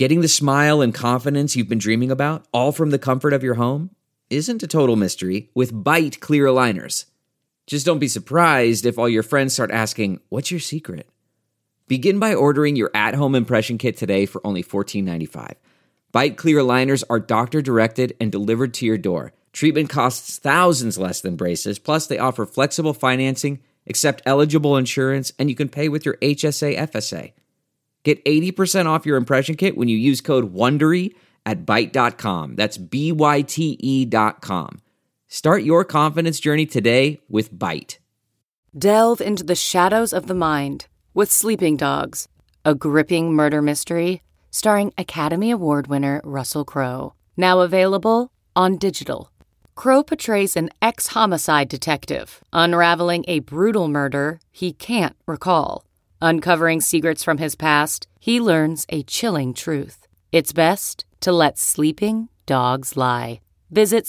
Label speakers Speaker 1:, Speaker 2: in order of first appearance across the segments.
Speaker 1: Getting the smile and confidence you've been dreaming about, all from the comfort of your home, isn't a total mystery with Byte clear aligners. Just don't be surprised if all your friends start asking, "What's your secret?" Begin by ordering your at-home impression kit today for only $14.95. Byte clear aligners are doctor-directed and delivered to your door. Treatment costs thousands less than braces, plus they offer flexible financing, accept eligible insurance, and you can pay with your HSA FSA. Get 80% off your impression kit when you use code WONDERY at Byte.com. That's BYTE.com. Start your confidence journey today with Byte.
Speaker 2: Delve into the shadows of the mind with Sleeping Dogs, a gripping murder mystery starring Academy Award winner Russell Crowe. Now available on digital. Crowe portrays an ex-homicide detective unraveling a brutal murder he can't recall. Uncovering secrets from his past, he learns a chilling truth. It's best to let sleeping dogs lie. Visit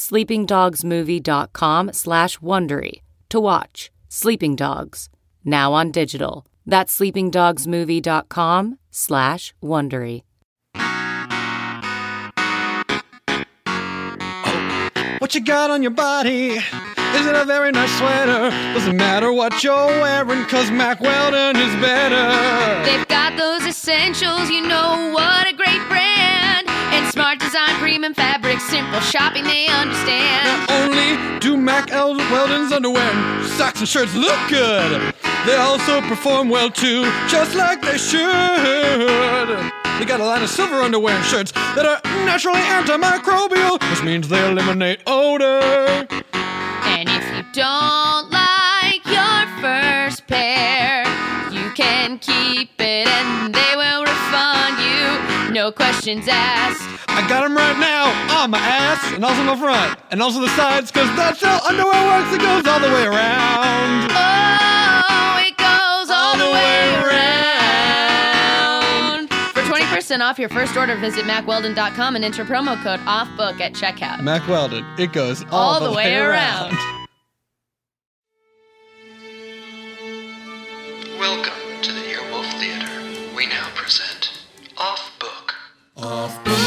Speaker 2: sleepingdogsmovie.com/Wondery to watch Sleeping Dogs, now on digital. That's sleepingdogsmovie.com/Wondery.
Speaker 3: What you got on your body? Is it a very nice sweater? Doesn't matter what you're wearing, 'cause Mack Weldon is better.
Speaker 4: They've got those essentials, you know what a great brand. And smart design, premium fabric, simple shopping they understand.
Speaker 3: Not only do Mack Weldon's underwear and socks and shirts look good, they also perform well too, just like they should. They got a line of silver underwear and shirts that are naturally antimicrobial, which means they eliminate odor.
Speaker 4: And if you don't like your first pair, you can keep it and they will refund you. No questions asked.
Speaker 3: I got them right now on my ass and also my front and also the sides, 'cause that's how underwear works. It goes all the way around.
Speaker 4: Oh, it goes all the way around. For 20% off your first order, visit MackWeldon.com and enter promo code OFFBOOK at checkout.
Speaker 3: Mack Weldon, it goes all the way around.
Speaker 5: Welcome to the Earwolf Theater. We now present Off Book.
Speaker 6: Off Book,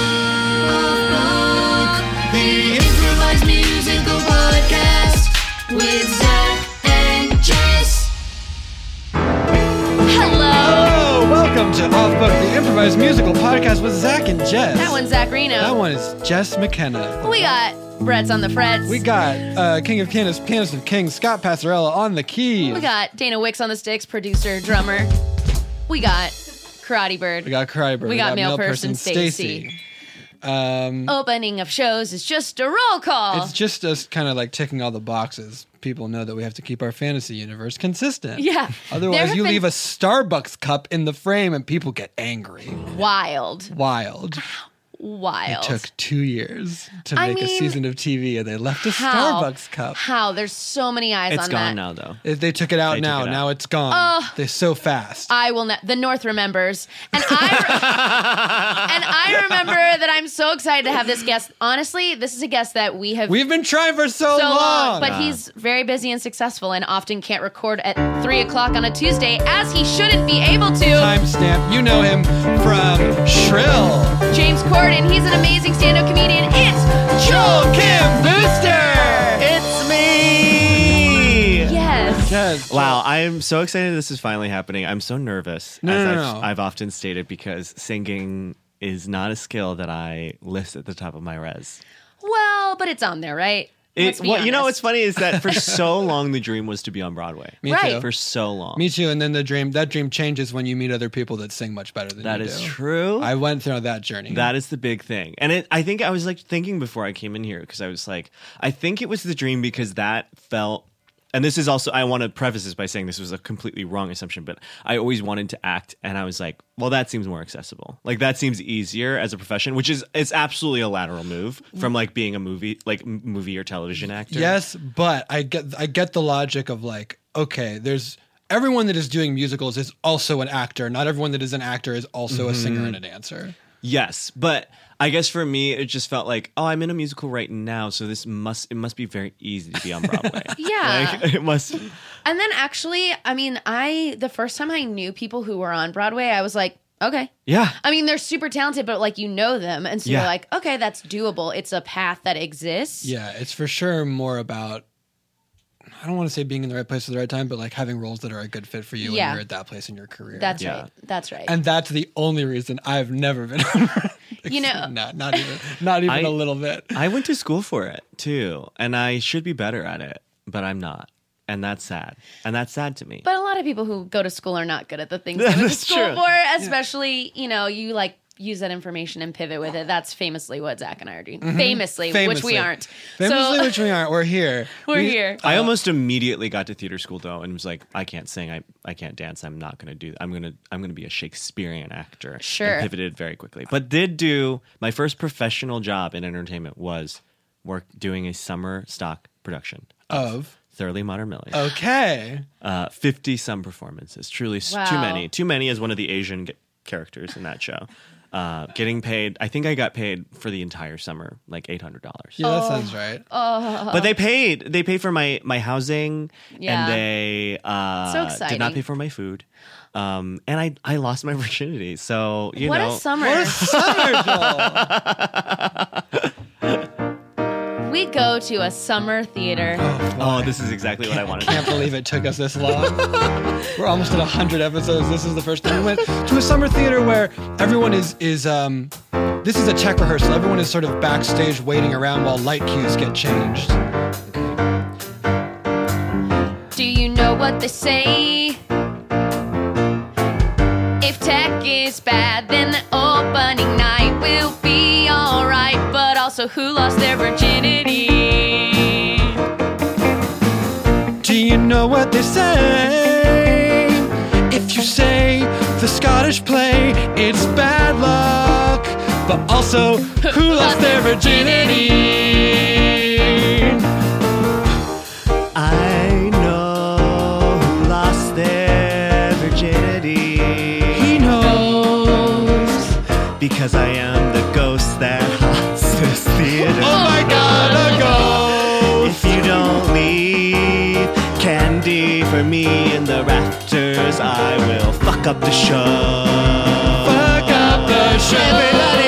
Speaker 6: the improvised musical podcast with Zach and Jess.
Speaker 4: Hello.
Speaker 3: Welcome to Off Book, the improvised musical podcast with Zach and Jess.
Speaker 4: That one's Zach Reno.
Speaker 3: That one is Jess McKenna.
Speaker 4: We got Brett's on the frets.
Speaker 3: We got King of Pianists, Pianist of Kings, Scott Passarella on the keys.
Speaker 4: We got Dana Wicks on the sticks, producer, drummer. We got Karate Bird.
Speaker 3: We got Karate Bird.
Speaker 4: We got male person Stacy. Opening of shows is just a roll call.
Speaker 3: It's just us kind of like ticking all the boxes. People know that we have to keep our fantasy universe consistent.
Speaker 4: Yeah.
Speaker 3: Otherwise, you leave a Starbucks cup in the frame and people get angry.
Speaker 4: Wild.
Speaker 3: It took 2 years to make a season of TV, and they left a Starbucks cup.
Speaker 4: How? There's so many eyes on that.
Speaker 7: It's gone now, though.
Speaker 3: They took it out now. Now it's gone. They're so fast.
Speaker 4: I will. The North remembers, and I remember that I'm so excited to have this guest. Honestly, this is a guest that we've
Speaker 3: been trying for so long.
Speaker 4: But he's very busy and successful, and often can't record at 3:00 on a Tuesday, as he shouldn't be able to.
Speaker 3: Timestamp. You know him from Shrill.
Speaker 4: James Corden. He's an amazing stand-up comedian. It's
Speaker 3: Joel Kim Booster.
Speaker 7: It's me.
Speaker 4: Yes.
Speaker 7: Wow, I am so excited this is finally happening. I'm so nervous, I've often stated, because singing is not a skill that I list at the top of my res.
Speaker 4: Well, but it's on there, right?
Speaker 7: You know what's funny is that for so long the dream was to be on Broadway.
Speaker 3: Me
Speaker 4: Right.
Speaker 3: too.
Speaker 7: For so long.
Speaker 3: Me too. And then that dream changes when you meet other people that sing much better than you do.
Speaker 7: That is true.
Speaker 3: I went through that journey.
Speaker 7: That is the big thing. And I think I was like thinking before I came in here, because I was like, I think it was the dream because that felt, and this is also, I want to preface this by saying this was a completely wrong assumption, but I always wanted to act, and I was like, well, that seems more accessible. Like, that seems easier as a profession, which is, it's absolutely a lateral move from like being a movie or television actor.
Speaker 3: Yes, but I get the logic of like, okay, there's everyone that is doing musicals is also an actor. Not everyone that is an actor is also a singer and a dancer.
Speaker 7: Yes, but I guess for me, it just felt like, oh, I'm in a musical right now, so it must be very easy to be on Broadway.
Speaker 4: Yeah.
Speaker 7: Like, it must.
Speaker 4: And then actually, I mean, the first time I knew people who were on Broadway, I was like, Okay.
Speaker 7: Yeah.
Speaker 4: I mean, they're super talented, but like you know them, and so
Speaker 7: Yeah.
Speaker 4: you're like, okay, that's doable. It's a path that exists.
Speaker 3: Yeah, it's for sure more about, I don't want to say being in the right place at the right time, but like having roles that are a good fit for you
Speaker 4: Yeah.
Speaker 3: when you're at that place in your career.
Speaker 4: That's
Speaker 7: Yeah.
Speaker 4: right. That's right.
Speaker 3: And that's the only reason I've never been on.
Speaker 4: You know-
Speaker 3: not even
Speaker 7: I-
Speaker 3: a little bit.
Speaker 7: I went to school for it too, and I should be better at it, but I'm not. And that's sad. And that's sad to me.
Speaker 4: But a lot of people who go to school are not good at the things they went to
Speaker 7: That's
Speaker 4: school
Speaker 7: true.
Speaker 4: for, especially, you like use that information and pivot with it. That's famously what Zach and I are doing. Famously, which we aren't.
Speaker 3: Famously,
Speaker 4: so
Speaker 3: which we aren't. We're here.
Speaker 4: we're here.
Speaker 7: I almost immediately got to theater school though, and was like, I can't sing, I can't dance, I'm not gonna do that. I'm gonna be a Shakespearean actor.
Speaker 4: Sure.
Speaker 7: And pivoted very quickly. But did do my first professional job in entertainment was doing a summer stock production
Speaker 3: Of?
Speaker 7: Thoroughly Modern Millions.
Speaker 3: Okay.
Speaker 7: 50 some performances. Truly
Speaker 4: Wow.
Speaker 7: too many. Too many as one of the Asian characters in that show. Getting paid, I think I got paid for the entire summer, like $800.
Speaker 3: Yeah, that sounds right.
Speaker 7: But they paid for my housing,
Speaker 4: Yeah.
Speaker 7: and they
Speaker 4: So
Speaker 7: did
Speaker 4: exciting.
Speaker 7: not pay for my food. And I lost my virginity. So, you
Speaker 4: What
Speaker 7: know.
Speaker 4: a summer.
Speaker 3: What a summer, Joel.
Speaker 4: We go to a summer theater.
Speaker 7: Oh, this is exactly what I wanted.
Speaker 3: Can't believe it took us this long. We're almost at 100 episodes. This is the first time we went to a summer theater where everyone is this is a tech rehearsal. Everyone is sort of backstage waiting around while light cues get changed.
Speaker 4: Do you know what they say? If tech is bad, then the opening night will be alright. But also, who lost their virginity?
Speaker 3: Do you know what they say? If you say the Scottish play, it's bad luck. But also, who lost their virginity?
Speaker 7: I know who lost their virginity.
Speaker 3: He knows.
Speaker 7: Because I am the ghost that haunts this theater.
Speaker 3: Oh my God, a ghost!
Speaker 7: If you don't leave candy for me in the rafters, I will fuck up the show.
Speaker 3: Fuck up the show.
Speaker 7: Everybody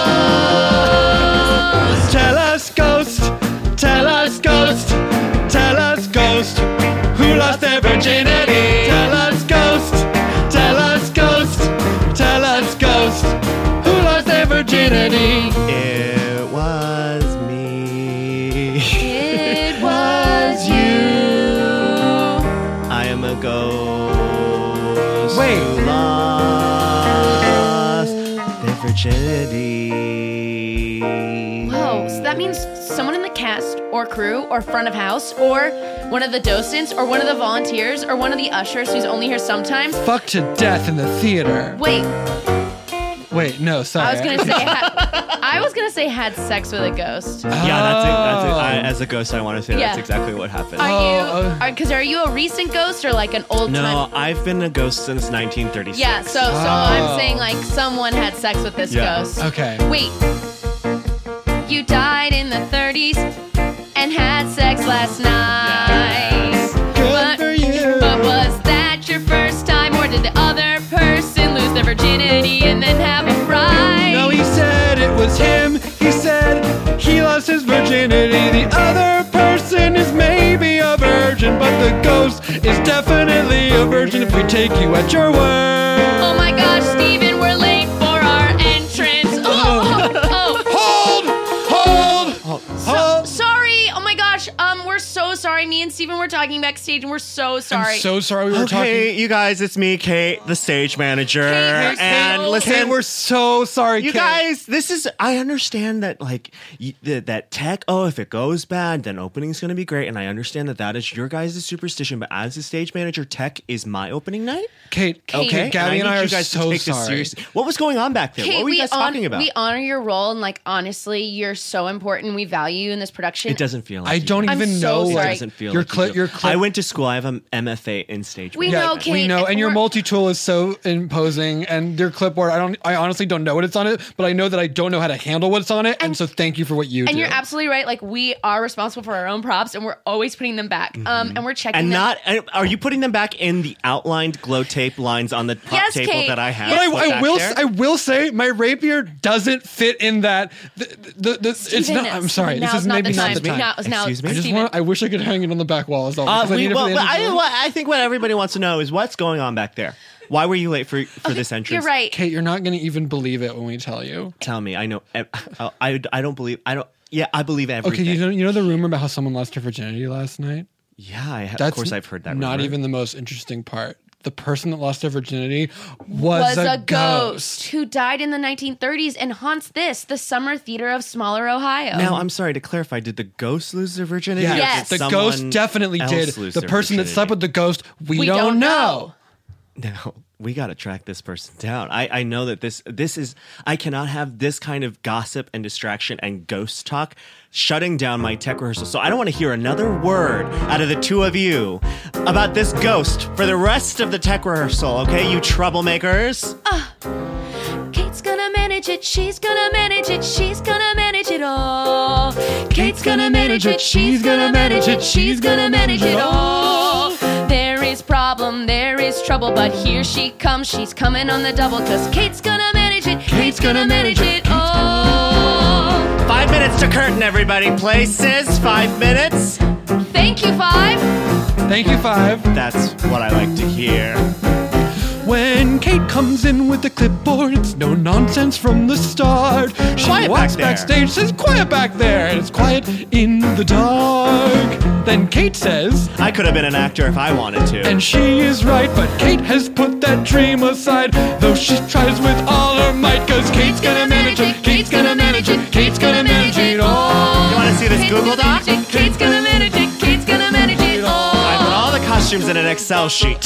Speaker 7: knows.
Speaker 3: Tell us, ghost. Tell us, ghost. Tell us, ghost. Who lost their virginity? Tell us, ghost. Tell us, ghost. Tell us, ghost. Who lost their virginity?
Speaker 7: It was me.
Speaker 4: It was you.
Speaker 7: I am a ghost.
Speaker 3: Wait.
Speaker 7: Who lost their virginity.
Speaker 4: Whoa, so that means someone in the cast or crew or front of house or one of the docents or one of the volunteers or one of the ushers who's only here sometimes.
Speaker 3: Fuck to death in the theater.
Speaker 4: Wait,
Speaker 3: Wait, no, sorry.
Speaker 4: I was gonna say had sex with a ghost.
Speaker 7: Yeah, that's it.
Speaker 3: Oh.
Speaker 7: As a ghost, I want to say
Speaker 4: Yeah.
Speaker 7: that's exactly what happened.
Speaker 4: Are you a recent ghost or like an old
Speaker 7: No,
Speaker 4: time?
Speaker 7: I've been a ghost since 1936.
Speaker 4: Yeah, so I'm saying like someone had sex with this
Speaker 7: Yeah.
Speaker 4: ghost.
Speaker 3: Okay.
Speaker 4: Wait, you died in the 30s and had sex last night.
Speaker 3: Good for you.
Speaker 4: But was that your first time, or did the other person lose their virginity and then have a bride?
Speaker 3: No, he said it was him. He said he lost his virginity. The other person is maybe a virgin, but the ghost is definitely a virgin if we take you at your word.
Speaker 4: Oh my gosh, Steven, we're late for our entrance.
Speaker 3: Hold.
Speaker 4: Sorry. Oh my gosh. We're so sorry. Me and Steven were talking backstage, and we're so sorry.
Speaker 3: I'm so sorry we were
Speaker 7: Okay,
Speaker 3: talking.
Speaker 7: you guys, it's me, Kate, the stage manager.
Speaker 4: Kate, we're
Speaker 7: and
Speaker 4: so-
Speaker 7: listen,
Speaker 3: Kate, we're so sorry,
Speaker 7: you
Speaker 3: Kate.
Speaker 7: guys, I understand that, like, that tech, if it goes bad, then opening's going to be great. And I understand that is your guys' superstition. But as a stage manager, tech is my opening night.
Speaker 3: Kate,
Speaker 7: Okay,
Speaker 3: Gabby and
Speaker 7: I
Speaker 3: I
Speaker 7: need
Speaker 3: are
Speaker 7: you guys
Speaker 3: so
Speaker 7: to take this
Speaker 3: sorry.
Speaker 7: seriously. What was going on back there?
Speaker 4: Kate,
Speaker 7: What were you guys talking about?
Speaker 4: We honor your role, and like honestly, you're so important. We value you in this production.
Speaker 7: It doesn't feel like
Speaker 3: I don't
Speaker 7: you.
Speaker 3: even know know,
Speaker 4: sorry.
Speaker 3: like,
Speaker 7: Doesn't feel
Speaker 3: your
Speaker 7: like you
Speaker 3: clip,
Speaker 7: do.
Speaker 3: your clip.
Speaker 7: I went to school. I have an MFA in stage
Speaker 4: We
Speaker 7: management.
Speaker 4: know, Kate.
Speaker 3: We know, and your
Speaker 4: we're-
Speaker 3: multi-tool is so imposing, and your clipboard. I honestly don't know what it's on it, but I know that I don't know how to handle what's on it, and so thank you for what you do.
Speaker 4: And you're absolutely right. Like, we are responsible for our own props, and we're always putting them back. And we're checking
Speaker 7: And
Speaker 4: them.
Speaker 7: are you putting them back in the outlined glow tape lines on the prop
Speaker 4: Yes,
Speaker 7: table
Speaker 4: Kate.
Speaker 7: that I have?
Speaker 3: But
Speaker 7: put
Speaker 3: I
Speaker 7: back
Speaker 3: will.
Speaker 7: there?
Speaker 3: I will say my rapier doesn't fit in that. It's
Speaker 4: Steven,
Speaker 3: not. I'm sorry. This
Speaker 4: now's
Speaker 3: is
Speaker 4: not
Speaker 3: maybe
Speaker 4: the
Speaker 3: not
Speaker 4: time.
Speaker 3: the time.
Speaker 4: Now,
Speaker 7: Excuse me?
Speaker 3: I just
Speaker 4: Steven.
Speaker 3: want. I wish I could hang it on the back wall. Is all. Because I need it for the interview.
Speaker 7: I think what everybody wants to know is what's going on back there. Why were you late for this entrance?
Speaker 4: You're right.
Speaker 3: Kate, you're not going to even believe it when we tell you.
Speaker 7: Tell me. I know. I don't believe. I don't. Yeah, I believe everything.
Speaker 3: Okay, you know the rumor about how someone lost her virginity last night?
Speaker 7: Yeah,
Speaker 3: That's
Speaker 7: of course I've heard that.
Speaker 3: Not
Speaker 7: rumor.
Speaker 3: even the most interesting part. The person that lost their virginity was
Speaker 4: a ghost who died in the 1930s and haunts the Summer Theater of Smaller, Ohio.
Speaker 7: Now, I'm sorry to clarify. Did the ghost lose their virginity?
Speaker 3: Yeah,
Speaker 7: or
Speaker 4: Yes.
Speaker 7: did
Speaker 3: the
Speaker 7: someone
Speaker 3: ghost definitely
Speaker 7: else
Speaker 3: did.
Speaker 7: lose
Speaker 3: The
Speaker 7: their
Speaker 3: person that
Speaker 7: virginity?
Speaker 3: slept with the ghost, we
Speaker 4: don't know.
Speaker 7: Now we got to track this person down. I know that this is. I cannot have this kind of gossip and distraction and ghost talk shutting down my tech rehearsal. So I don't want to hear another word out of the two of you about this ghost for the rest of the tech rehearsal. Okay, you troublemakers.
Speaker 4: Kate's gonna manage it, she's gonna manage it, she's gonna manage it all. Kate's gonna manage it, she's gonna manage it, she's gonna manage it all. There is problem, there is trouble, but here she comes, she's coming on the double, cause Kate's gonna manage it, Kate's gonna manage it all.
Speaker 7: 5 minutes to curtain, everybody. Places. 5 minutes.
Speaker 4: Thank you, Five.
Speaker 3: Thank you, Five.
Speaker 7: That's what I like to hear.
Speaker 3: When Kate comes in with the clipboard, it's no nonsense from the start. She
Speaker 7: Quiet
Speaker 3: walks
Speaker 7: back there.
Speaker 3: backstage, says, quiet back there, and it's quiet in the dark. Then Kate says,
Speaker 7: I could have been an actor if I wanted to.
Speaker 3: and she is right, but Kate has put that dream aside, though she tries with all her might, cause Kate's gonna manage it, Kate's gonna manage it, Kate's gonna manage it all.
Speaker 7: You want to see this Google Doc?
Speaker 4: Kate's gonna manage it, Kate's gonna manage it all.
Speaker 7: I put all the costumes in an Excel sheet.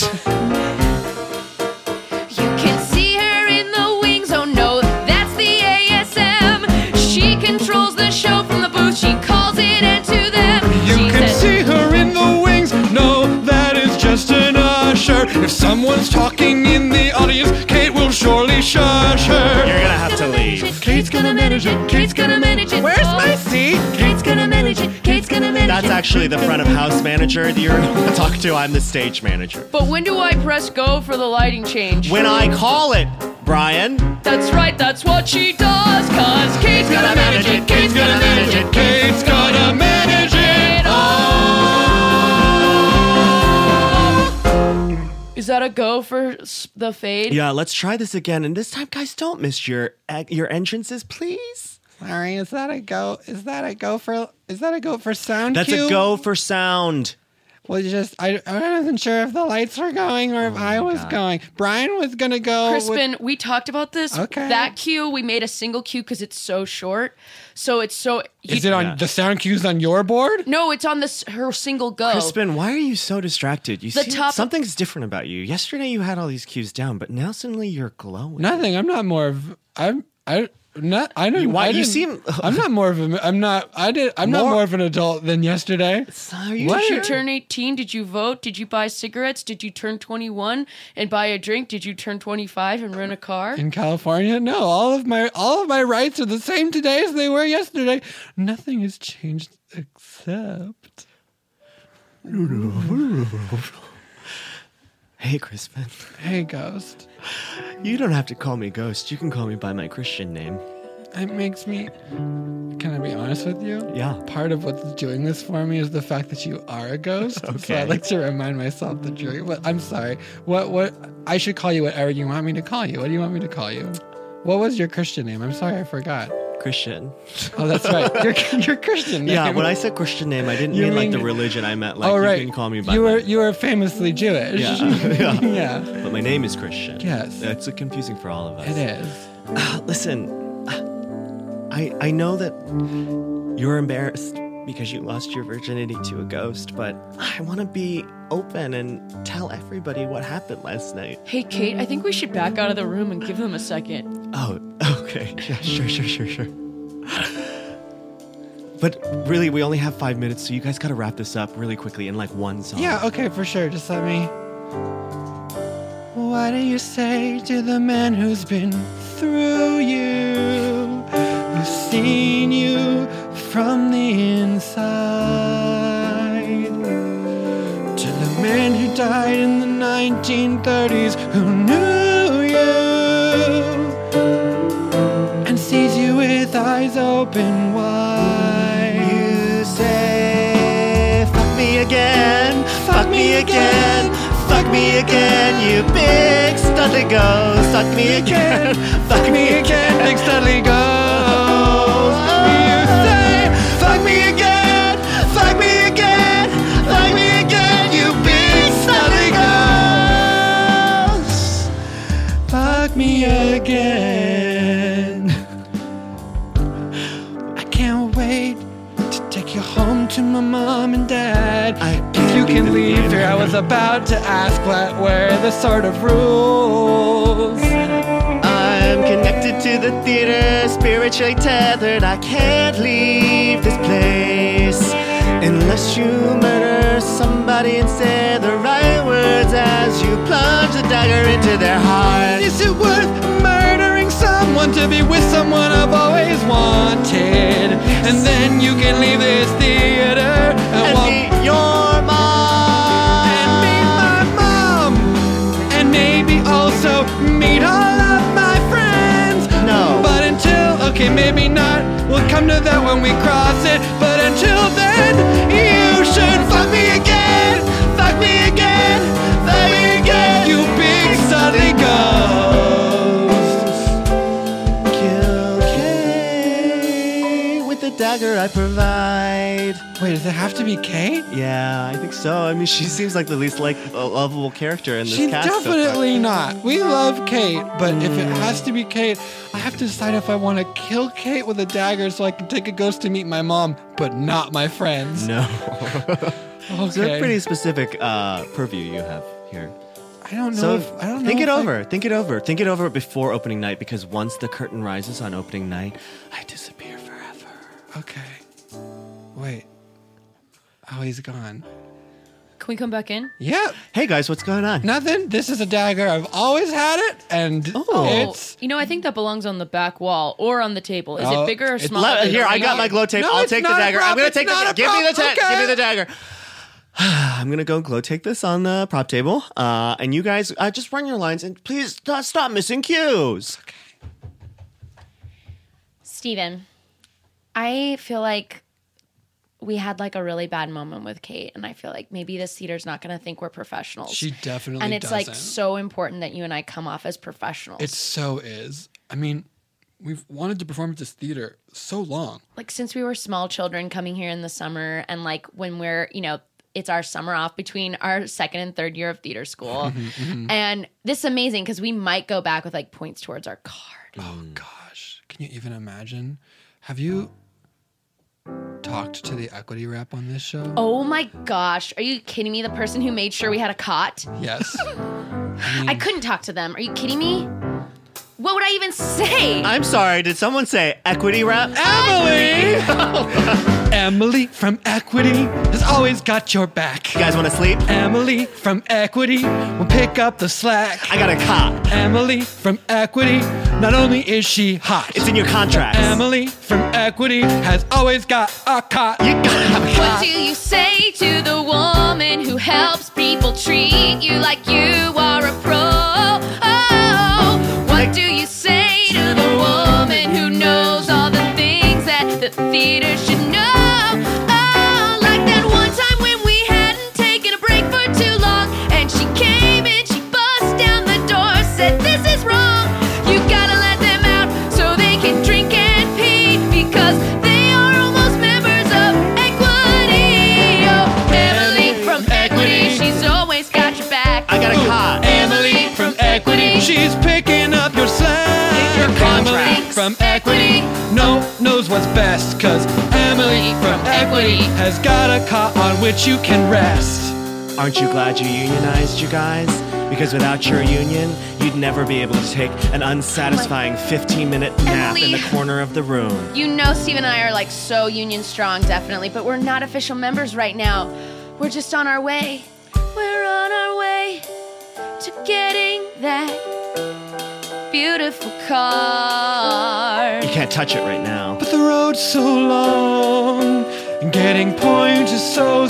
Speaker 4: You can see her in the wings, oh no, that's the ASM. She controls the show from the booth, she calls it into them.
Speaker 3: You
Speaker 4: She
Speaker 3: can
Speaker 4: says,
Speaker 3: see her in the wings, no, that is just an usher. If someone's talking in the audience, Kate will surely shush her.
Speaker 7: You're gonna have to leave.
Speaker 3: Kate's gonna manage it,
Speaker 4: Kate's gonna manage it.
Speaker 7: Where's my seat?
Speaker 4: Kate's gonna manage it, Kate's gonna manage
Speaker 7: That's
Speaker 4: it.
Speaker 7: actually the front of house manager that you're gonna talk to. I'm the stage manager.
Speaker 4: But when do I press go for the lighting change?
Speaker 7: When I call it, Brian.
Speaker 4: That's right, that's what she does, cause Kate's gonna manage it, Kate's gonna manage it,
Speaker 3: Kate's gonna manage it all.
Speaker 4: Is that a go for the fade?
Speaker 7: Yeah, let's try this again. And this time, guys, don't miss your entrances, please.
Speaker 3: Sorry, is that a go for sound
Speaker 7: That's
Speaker 3: cue?
Speaker 7: a go for sound.
Speaker 3: Well, I wasn't sure if the lights were going or if I was going. Brian was gonna go.
Speaker 4: Crispin, we talked about this.
Speaker 3: Okay.
Speaker 4: That cue, we made a single cue because it's so short. So it's so...
Speaker 3: Is it on the sound cues on your board?
Speaker 4: No, it's on her single go.
Speaker 7: Crispin, why are you so distracted? You
Speaker 4: The
Speaker 7: see,
Speaker 4: top-
Speaker 7: something's different about you. Yesterday you had all these cues down, but now suddenly you're glowing.
Speaker 3: Nothing. I'm not more of. I'm not an adult than yesterday.
Speaker 7: Are you
Speaker 3: What?
Speaker 4: Did you
Speaker 7: sure?
Speaker 4: turn 18? Did you vote? Did you buy cigarettes? Did you turn 21 and buy a drink? Did you turn 25 and rent a car?
Speaker 3: In California, no. All of my rights are the same today as they were yesterday. Nothing has changed except.
Speaker 7: Hey, Crispin.
Speaker 3: Hey, Ghost.
Speaker 7: You don't have to call me Ghost. You can call me by my Christian name.
Speaker 3: It makes me. Can I be honest with you?
Speaker 7: Yeah.
Speaker 3: Part of what's doing this for me is the fact that you are a ghost. So
Speaker 7: Okay.
Speaker 3: I like to remind myself the truth. But I'm sorry. What? I should call you whatever you want me to call you. What do you want me to call you? What was your Christian name? I'm sorry, I forgot.
Speaker 7: Christian.
Speaker 3: Oh, that's right. Your Christian name.
Speaker 7: Yeah, when I said Christian name, I didn't
Speaker 3: You
Speaker 7: mean like the
Speaker 3: mean-
Speaker 7: religion. I meant like
Speaker 3: Oh, right.
Speaker 7: you can call me by
Speaker 3: You were famously Jewish.
Speaker 7: Yeah. Yeah.
Speaker 3: Yeah.
Speaker 7: But my name is Christian.
Speaker 3: Yes.
Speaker 7: That's confusing for all of us.
Speaker 3: It is.
Speaker 7: Listen, I know that you're embarrassed because you lost your virginity to a ghost, but I want to be open and tell everybody what happened last night.
Speaker 4: Hey, Kate, I think we should back out of the room and give them a second.
Speaker 7: Oh, okay. Yeah, sure. But really, we only have 5 minutes, so you guys got to wrap this up really quickly in like one song.
Speaker 3: Yeah, okay, for sure. Just let me. What do you say to the man who's been through you, who's seen you from the inside? To the man who died in the 1930s, who knew you and sees you with eyes open wide.
Speaker 7: You say, fuck me again, fuck me again, fuck me again, you big studly ghost. Fuck me again, fuck me again,
Speaker 3: big studly ghost.
Speaker 7: You say, fuck me again, fuck me again, fuck me again, you big studly ghost.
Speaker 3: Fuck me again. I can't wait to take you home to my mom and dad. If you can leave here, I was about to ask what were the sort of rules.
Speaker 7: I'm connected to the theater, spiritually tethered. I can't leave this place unless you murder somebody and say the right words as you plunge the dagger into their heart.
Speaker 3: Is it worth murdering someone to be with someone I've always wanted? And then you can leave this theater and walk.
Speaker 7: Meet your mom.
Speaker 3: And meet my mom. And maybe also meet all of my friends.
Speaker 7: No.
Speaker 3: But until, okay, maybe not. We'll come to that when we cross it. But until then, you should fuck me again. Fuck me again. Fuck me again. You big studly ghost.
Speaker 7: Kill Kate with the dagger I provide.
Speaker 3: Wait, does it have to be Kate?
Speaker 7: Yeah, I think so. I mean, she seems like the least lovable character in this
Speaker 3: She's
Speaker 7: cast.
Speaker 3: definitely not. We love Kate, but if it has to be Kate, I have to decide if I want to kill Kate with a dagger so I can take a ghost to meet my mom, but not my friends.
Speaker 7: No.
Speaker 3: Okay.
Speaker 7: It's a pretty specific purview you have here.
Speaker 3: I don't know.
Speaker 7: So
Speaker 3: I don't know.
Speaker 7: think it over. Think it over. Think it over before opening night, because once the curtain rises on opening night, I disappear forever.
Speaker 3: Okay. Wait. Oh, he's gone.
Speaker 4: Can we come back in?
Speaker 3: Yep.
Speaker 7: Hey guys, what's going on?
Speaker 3: Nothing. This is a dagger. I've always had it, and it's.
Speaker 4: You know, I think that belongs on the back wall or on the table. Is
Speaker 3: Oh,
Speaker 4: it bigger or
Speaker 3: it's
Speaker 4: smaller? than
Speaker 7: Here,
Speaker 4: the
Speaker 7: I got
Speaker 4: ring?
Speaker 7: my glow tape.
Speaker 3: No,
Speaker 7: I'll
Speaker 3: it's
Speaker 7: take the
Speaker 3: not a
Speaker 7: dagger.
Speaker 3: prop.
Speaker 7: I'm gonna
Speaker 3: It's
Speaker 7: take
Speaker 3: not
Speaker 7: the.
Speaker 3: a
Speaker 7: Give me the
Speaker 3: prop.
Speaker 7: Give me
Speaker 3: Okay.
Speaker 7: the dagger. I'm gonna go glow take this on the prop table, and you guys just run your lines and please stop missing cues.
Speaker 4: Steven, I feel like we had like a really bad moment with Kate, and I feel like maybe this theater's not going to think we're professionals.
Speaker 3: She definitely
Speaker 4: and it's
Speaker 3: doesn't.
Speaker 4: like so important that you and I come off as professionals.
Speaker 3: It so is. I mean, we've wanted to perform at this theater so long.
Speaker 4: Like since we were small children coming here in the summer, and like when we're, you know, it's our summer off between our second and third year of theater school. And this is amazing because we might go back with like points towards our card.
Speaker 3: Oh gosh, can you even imagine? Have you talked to the equity rep on this show?
Speaker 4: Oh my gosh. Are you kidding me? The person who made sure we had a cot?
Speaker 3: Yes.
Speaker 4: I couldn't talk to them. Are you kidding me? What would I even say?
Speaker 7: I'm sorry. Did someone say equity rep?
Speaker 3: Emily! Emily from Equity has always got your back.
Speaker 7: You guys want to sleep?
Speaker 3: Emily from Equity will pick up the slack.
Speaker 7: I got a cop.
Speaker 3: Emily from Equity, not only is she hot,
Speaker 7: It's in your contract.
Speaker 3: Emily from Equity has always got a cot.
Speaker 7: You gotta have a
Speaker 4: What
Speaker 7: cop.
Speaker 4: do you say to the woman who helps people treat you like you are a pro? Oh, what do you say to the woman who knows all the things that the theater should know? Oh, like that one time when we hadn't taken a break for too long, and she came in, she bust down the door, said this is wrong. You gotta let them out so they can drink and pee, because they are almost members of Equity. Oh, Emily from Equity, she's always got your back.
Speaker 7: I got a cop.
Speaker 3: Emily from Equity, she's picking up your slack.
Speaker 7: Your contract.
Speaker 3: Emily from Equity, knows what's best, cause Emily from Equity has got a cot on which you can rest.
Speaker 7: Aren't you glad you unionized, you guys? because without your union, you'd never be able to take an unsatisfying 15-minute nap in the corner of the room.
Speaker 4: You know Steve and I are like so union strong, definitely, but we're not official members right now. We're just on our way. We're on our way to getting that beautiful car.
Speaker 7: You can't touch it right now.
Speaker 3: But the road's so long, and getting points is so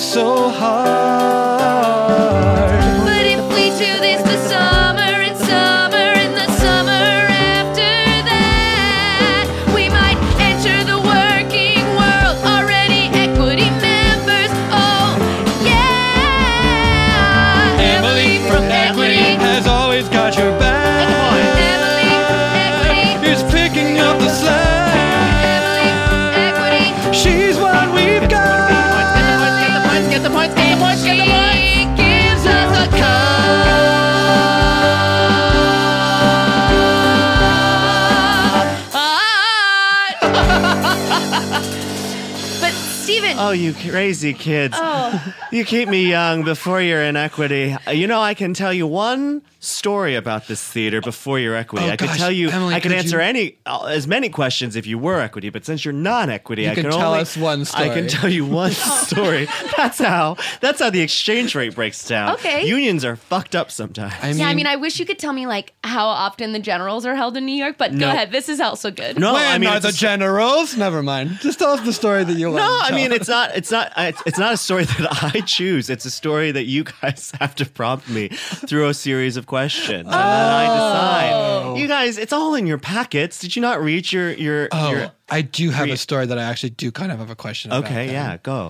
Speaker 3: hard.
Speaker 4: But if we do this the summer and summer and the summer after that, we might enter the working world, already equity members. Oh, yeah.
Speaker 3: Emily from Equity has always got your back.
Speaker 4: Emily, equity.
Speaker 3: Is picking up the slack.
Speaker 4: Emily, equity.
Speaker 3: She's what we've got.
Speaker 4: Get the points, get the points, get the points. She gives us a car. But Steven.
Speaker 7: Oh, you crazy kids.
Speaker 4: Oh.
Speaker 7: You keep me young before you're in Equity. You know, I can tell you one story about this theater before you're Equity.
Speaker 3: Oh,
Speaker 7: I could
Speaker 3: gosh,
Speaker 7: tell you,
Speaker 3: Emily,
Speaker 7: I could
Speaker 3: could
Speaker 7: answer
Speaker 3: you-
Speaker 7: as many questions if you were Equity, but since you're not Equity,
Speaker 3: You
Speaker 7: I
Speaker 3: can
Speaker 7: can
Speaker 3: tell
Speaker 7: only,
Speaker 3: us one story.
Speaker 7: I can tell you one story. That's how the exchange rate breaks down.
Speaker 4: Okay.
Speaker 7: Unions are fucked up sometimes.
Speaker 4: Yeah, I mean, I wish you could tell me like how often the generals are held in New York, but go
Speaker 7: No.
Speaker 4: ahead. This is also good.
Speaker 7: no,
Speaker 3: When
Speaker 7: I mean,
Speaker 3: are
Speaker 7: it's
Speaker 3: the
Speaker 7: a-
Speaker 3: generals? Never mind. Just tell us the story that you want.
Speaker 7: No,
Speaker 3: to
Speaker 7: I
Speaker 3: tell.
Speaker 7: mean it's not a story that I choose. It's a story that you guys have to prompt me through a series of questions, and then I decide. You guys, it's all in your packets. Did you not read your?
Speaker 3: Oh, I do have a
Speaker 7: Read-
Speaker 3: story that I actually do kind of have a question about.
Speaker 7: Okay,
Speaker 3: then.
Speaker 7: yeah, go.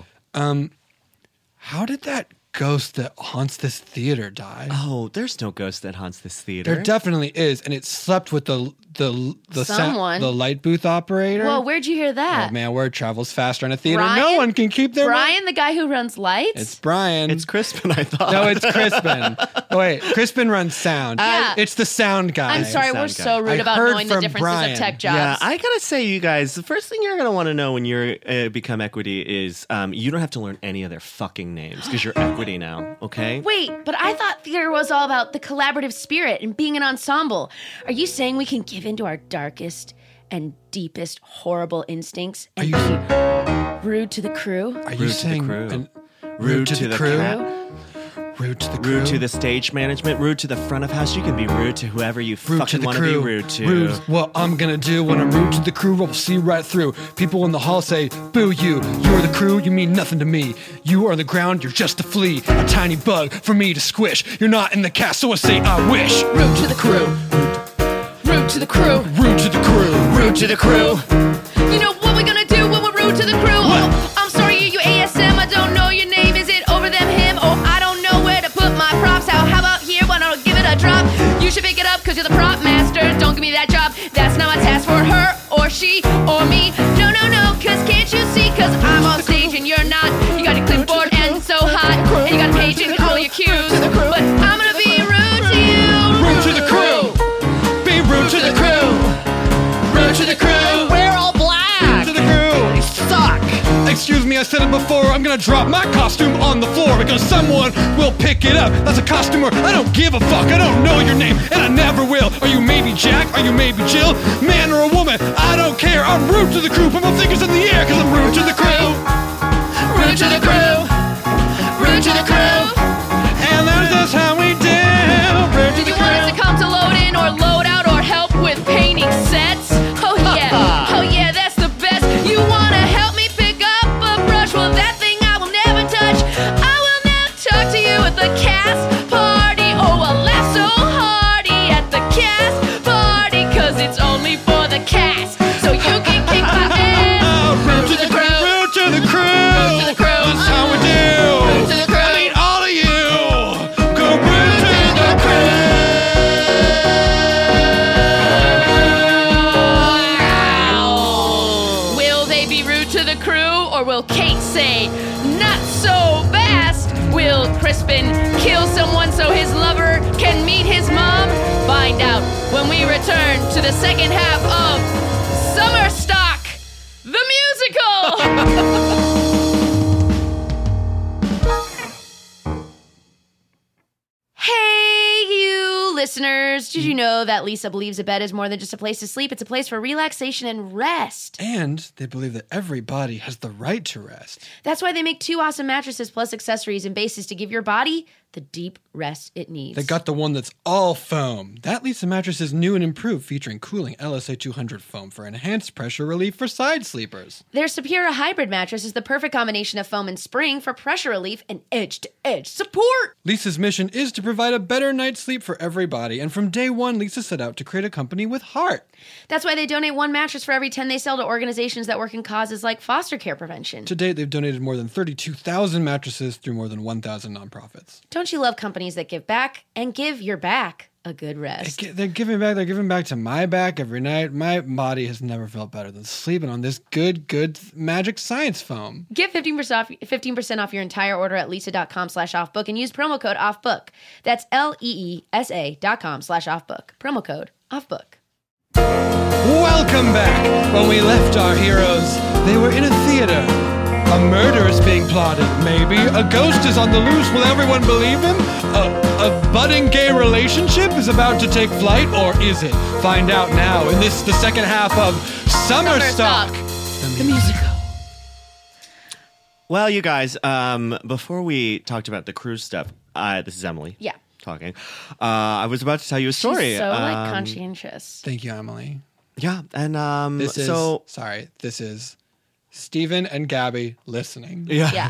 Speaker 3: How did that ghost that haunts this theater die?
Speaker 7: Oh, there's no ghost that haunts this theater.
Speaker 3: There definitely is, and it slept with the
Speaker 4: Someone.
Speaker 3: the light booth operator.
Speaker 4: Whoa, where'd you hear that?
Speaker 3: Oh man, word travels faster in a theater.
Speaker 4: Brian?
Speaker 3: No one can keep their.
Speaker 4: Brian, the guy who runs lights?
Speaker 3: It's Brian.
Speaker 7: It's Crispin, I thought.
Speaker 3: No, it's Crispin. Oh, wait, Crispin runs sound.
Speaker 4: Yeah.
Speaker 3: It's the sound guy.
Speaker 4: I'm sorry, we're
Speaker 7: sound
Speaker 4: so
Speaker 7: guy.
Speaker 4: rude
Speaker 3: I
Speaker 4: about
Speaker 3: heard
Speaker 4: knowing the
Speaker 3: from
Speaker 4: differences
Speaker 3: Brian.
Speaker 4: of tech jobs.
Speaker 7: Yeah, I gotta say, you guys, the first thing you're gonna want to know when you're become Equity is you don't have to learn any of their fucking names because you're Equity now. Okay.
Speaker 4: Wait, but I thought theater was all about the collaborative spirit and being an ensemble. Are you saying we can give into our darkest and deepest horrible instincts and be rude to the crew?
Speaker 3: Are you
Speaker 7: Rude to the
Speaker 3: saying
Speaker 7: crew.
Speaker 3: rude to the crew?
Speaker 7: cat.
Speaker 3: Rude to the crew.
Speaker 7: Rude to the stage management, rude to the front of house. You can be rude to whoever you
Speaker 3: Rude to
Speaker 7: fucking
Speaker 3: the
Speaker 7: want to be
Speaker 3: crew.
Speaker 7: rude to.
Speaker 3: Rude. What I'm gonna do when I'm rude to the crew, I'll see right through. People in the hall say, boo you. You're the crew, you mean nothing to me. You are the ground, you're just a flea. A tiny bug for me to squish. You're not in the cast, so I say I wish.
Speaker 4: Rude to the crew. Rude to the crew.
Speaker 3: Rude to the crew.
Speaker 7: Rude to the crew.
Speaker 4: You know what we're gonna do when we're rude to the crew? Oh, I'm sorry, you ASM. I don't know your name. Is it over them, him? Oh, I don't know where to put my props. How about here? Why don't I give it a drop? You should pick it up because you're the prop master. Don't give me that job. That's not my task for her or she or me. No, no, no, because can't you see? Because I'm on stage and you're not. You got a clipboard and so hot. And you got a page and all your cues. But I'm gonna be rude to you.
Speaker 3: Rude to the crew. Be rude to the crew. Rude to the crew.
Speaker 7: We're all black.
Speaker 3: To the crew.
Speaker 7: They suck.
Speaker 3: Excuse me, I said it before. I'm gonna drop my costume on the floor because someone will pick it up. That's a costumer. I don't give a fuck. I don't know your name, and I never will. Are you maybe Jack? Are you maybe Jill? Man or a woman? I don't care. I'm rude to the crew. Put my fingers in the air because I'm rude to the crew.
Speaker 4: Rude to the crew. Rude to the crew.
Speaker 3: And that's just how we do. Rude to
Speaker 4: Do
Speaker 3: the
Speaker 4: you want us to
Speaker 3: crew.
Speaker 4: come to load in or load out or help with painting sets? Oh yeah, oh yeah, that's the best. You wanna help me pick up a brush? Well, that thing I will never touch. I will now talk to you at the cast party. Oh, I'll laugh so hearty at the cast party, 'cause it's only for the cast. So you can kick my ass.
Speaker 3: Rude to the crew. Rude to the crew.
Speaker 4: Rude to the crew.
Speaker 3: That's how we do.
Speaker 4: Rude to the crew.
Speaker 3: I mean, all of you. Go rude to the
Speaker 4: Will they be rude to the crew, or will Kate say, not so fast? Will Crispin kill someone so his lover can meet his mom? Find out when we return to the second half of Summer Stock, the musical! Hey, Did you know that Lisa believes a bed is more than just a place to sleep? It's a place for relaxation and rest.
Speaker 3: And they believe that every body has the right to rest.
Speaker 4: That's why they make 2 awesome mattresses plus accessories and bases to give your body the deep rest it needs.
Speaker 3: They got the one that's all foam. That Lisa mattress is new and improved, featuring cooling LSA 200 foam for enhanced pressure relief for side sleepers.
Speaker 4: Their Sapira hybrid mattress is the perfect combination of foam and spring for pressure relief and edge-to-edge support.
Speaker 3: Lisa's mission is to provide a better night's sleep for everybody, and from day one, Lisa set out to create a company with heart.
Speaker 4: That's why they donate 1 mattress for every 10 they sell to organizations that work in causes like foster care prevention.
Speaker 3: To date, they've donated more than 32,000 mattresses through more than 1,000 nonprofits.
Speaker 4: Don't you love companies that give back and give your back a good rest?
Speaker 3: They're giving back. They're giving back to my back every night. My body has never felt better than sleeping on this good magic science foam.
Speaker 4: Get 15% off your entire order at lisa.com/offbook and use promo code offbook. That's LEESA.com/offbook. Promo code offbook.
Speaker 3: Welcome back. When we left our heroes, they were in a theater. A murder is being plotted, maybe. A ghost is on the loose. Will everyone believe him? A budding gay relationship is about to take flight, or is it? Find out now in the second half of Summer Stock.
Speaker 4: The musical.
Speaker 7: Well, you guys, before we talked about the cruise stuff, this is Emily.
Speaker 4: Yeah.
Speaker 7: Talking. I was about to tell you a story.
Speaker 4: She's so conscientious.
Speaker 3: Thank you, Emily.
Speaker 7: Yeah, and
Speaker 3: This is Stephen and Gabby listening.
Speaker 7: Yeah.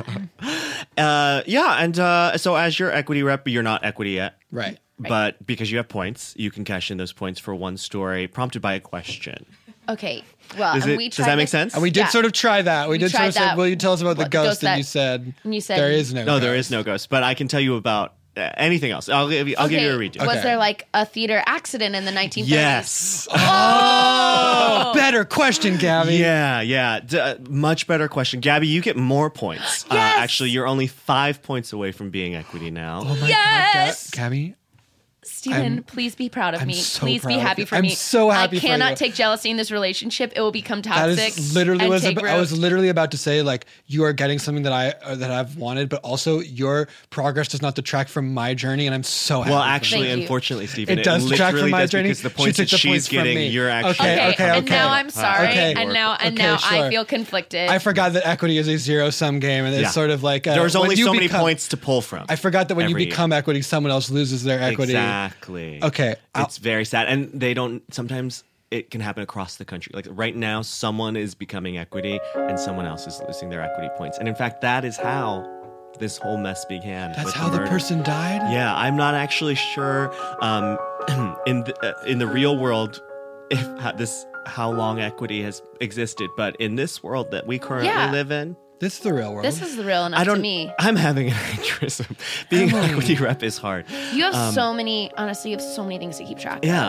Speaker 4: Yeah.
Speaker 7: So as your equity rep, you're not equity yet.
Speaker 3: Right.
Speaker 7: But because you have points, you can cash in those points for one story prompted by a question.
Speaker 4: Okay. Well,
Speaker 7: Does that make sense?
Speaker 3: And we did sort of try that. We did sort
Speaker 4: tried
Speaker 3: of say,
Speaker 4: that.
Speaker 3: will you tell us about the
Speaker 4: What,
Speaker 3: ghost?
Speaker 4: ghost
Speaker 3: And you said there is no
Speaker 7: No,
Speaker 3: ghost.
Speaker 7: there is no ghost. But I can tell you about anything else. I'll give you a redo.
Speaker 4: Was there like a theater accident in the 1930s?
Speaker 7: Yes.
Speaker 3: Oh, better question, Gabby.
Speaker 7: Yeah. Much better question. Gabby, you get more points.
Speaker 4: Yes!
Speaker 7: Actually, you're only 5 points away from being equity now.
Speaker 3: Oh my
Speaker 4: Yes!
Speaker 3: God, Gabby.
Speaker 4: Stephen, please be proud of
Speaker 3: I'm
Speaker 4: me.
Speaker 3: so
Speaker 4: Please
Speaker 3: proud
Speaker 4: be
Speaker 3: of
Speaker 4: happy
Speaker 3: you.
Speaker 4: for
Speaker 3: I'm
Speaker 4: me.
Speaker 3: so happy
Speaker 4: I
Speaker 3: for
Speaker 4: cannot
Speaker 3: you.
Speaker 4: take jealousy in this relationship. It will become
Speaker 3: That
Speaker 4: toxic.
Speaker 3: is literally
Speaker 4: and
Speaker 3: was
Speaker 4: take
Speaker 3: I was
Speaker 4: root.
Speaker 3: literally about to say, like, you are getting something that I've wanted, but also your progress does not detract from my journey, and I'm so happy.
Speaker 7: Well,
Speaker 3: for you.
Speaker 7: actually,
Speaker 4: Thank you.
Speaker 7: unfortunately, Stephen,
Speaker 3: It does detract
Speaker 7: literally
Speaker 3: from my
Speaker 7: does
Speaker 3: journey.
Speaker 7: because the
Speaker 3: She
Speaker 7: points
Speaker 3: took
Speaker 7: that
Speaker 3: the
Speaker 7: she's
Speaker 3: points from
Speaker 7: getting,
Speaker 3: me.
Speaker 7: you're actually
Speaker 3: Okay.
Speaker 4: And now I'm sorry.
Speaker 3: Okay.
Speaker 4: And now
Speaker 3: Okay, sure.
Speaker 4: I feel conflicted.
Speaker 3: I forgot that equity is a zero-sum game, and it's
Speaker 7: Yeah.
Speaker 3: sort of like
Speaker 7: There's
Speaker 3: when
Speaker 7: only
Speaker 3: you
Speaker 7: so many
Speaker 3: become-
Speaker 7: points to pull from.
Speaker 3: I forgot that when you
Speaker 7: every
Speaker 3: become equity, someone else loses their equity.
Speaker 7: Exactly.
Speaker 3: Okay,
Speaker 7: It's very sad. And they don't, sometimes it can happen across the country. Like right now, someone is becoming equity and someone else is losing their equity points. And in fact, that is how this whole mess began.
Speaker 3: That's
Speaker 7: with
Speaker 3: how the
Speaker 7: murder.
Speaker 3: person died?
Speaker 7: Yeah, I'm not actually sure in the real world how long equity has existed, but in this world that we currently
Speaker 4: Yeah.
Speaker 7: live in,
Speaker 3: This is the real world.
Speaker 4: this is the real enough to me.
Speaker 7: I'm having an aneurysm. Being an equity rep is hard.
Speaker 4: You have so many, honestly, you have so many things to keep track of.
Speaker 7: Yeah.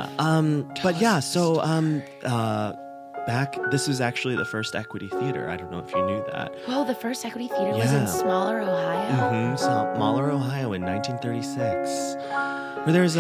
Speaker 7: This was actually the first equity theater. I don't know if you knew that.
Speaker 4: Whoa, the first equity theater was
Speaker 7: Yeah.
Speaker 4: in Smaller, Ohio.
Speaker 7: Mahler, Ohio in 1936. Where there's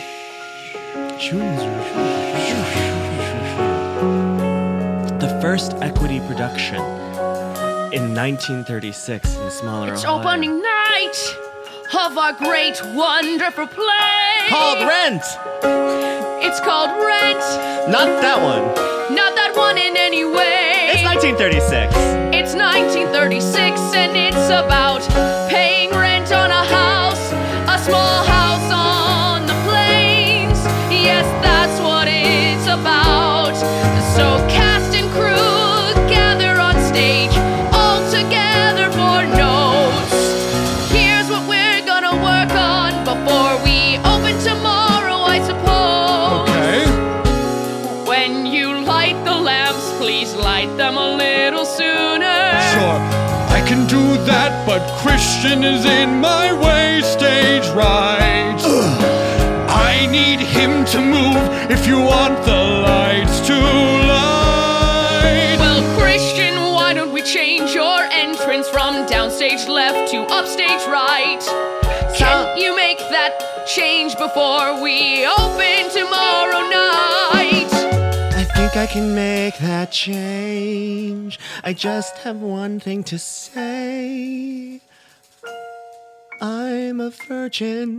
Speaker 7: the first equity production in 1936 in Smaller,
Speaker 4: It's
Speaker 7: Ohio.
Speaker 4: opening night of our great, wonderful play.
Speaker 7: Called Rent.
Speaker 4: It's called Rent.
Speaker 7: Not that one.
Speaker 4: Not that one in any way.
Speaker 7: It's 1936.
Speaker 4: It's 1936 and it's about paying rent on a house, a small house on the plains. Yes, that's what it's about. So cast and crew gather on stage, all together for notes. Here's what we're gonna work on before we open tomorrow, I suppose.
Speaker 3: Okay.
Speaker 4: When you light the lamps, please light them a little sooner.
Speaker 3: Sure, I can do that, but Christian is in my way, stage right. I need him to move if you want the lights to light.
Speaker 4: Well, Christian, why don't we change your entrance from downstage left to upstage right? Can you make that change before we open tomorrow night?
Speaker 7: I think I can make that change. I just have one thing to say. I'm a virgin.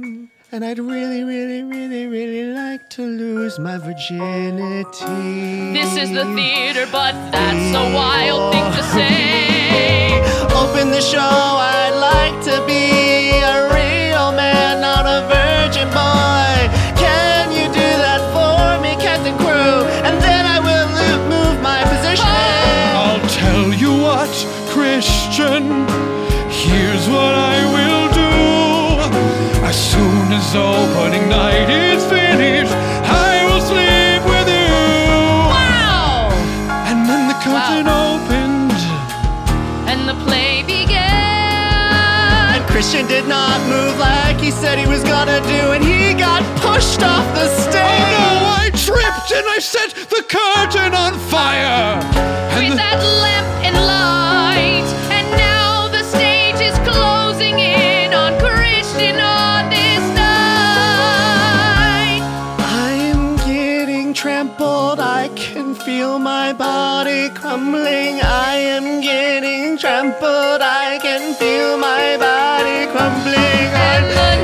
Speaker 7: And I'd really, really, really, really like to lose my virginity.
Speaker 4: This is the theater, but that's a wild thing to say.
Speaker 7: Open the show, I'd like to be a real man, not a virgin boy. Can you do that for me, Captain Crew? And then I will move my position.
Speaker 3: I'll tell you what, Christian, here's what I will do. As soon as opening night is finished, I will sleep with you.
Speaker 4: Wow!
Speaker 3: And then the curtain opened.
Speaker 4: And the play began.
Speaker 7: And Christian did not move like he said he was gonna do, and he got pushed off the stage.
Speaker 3: Oh no, I tripped and I set the curtain on fire. And
Speaker 4: With that lamp and light. And now the stage is closing in on Christian on this night.
Speaker 7: I am getting trampled, I can feel my body crumbling. I am getting trampled, I can feel my body crumbling.
Speaker 4: And the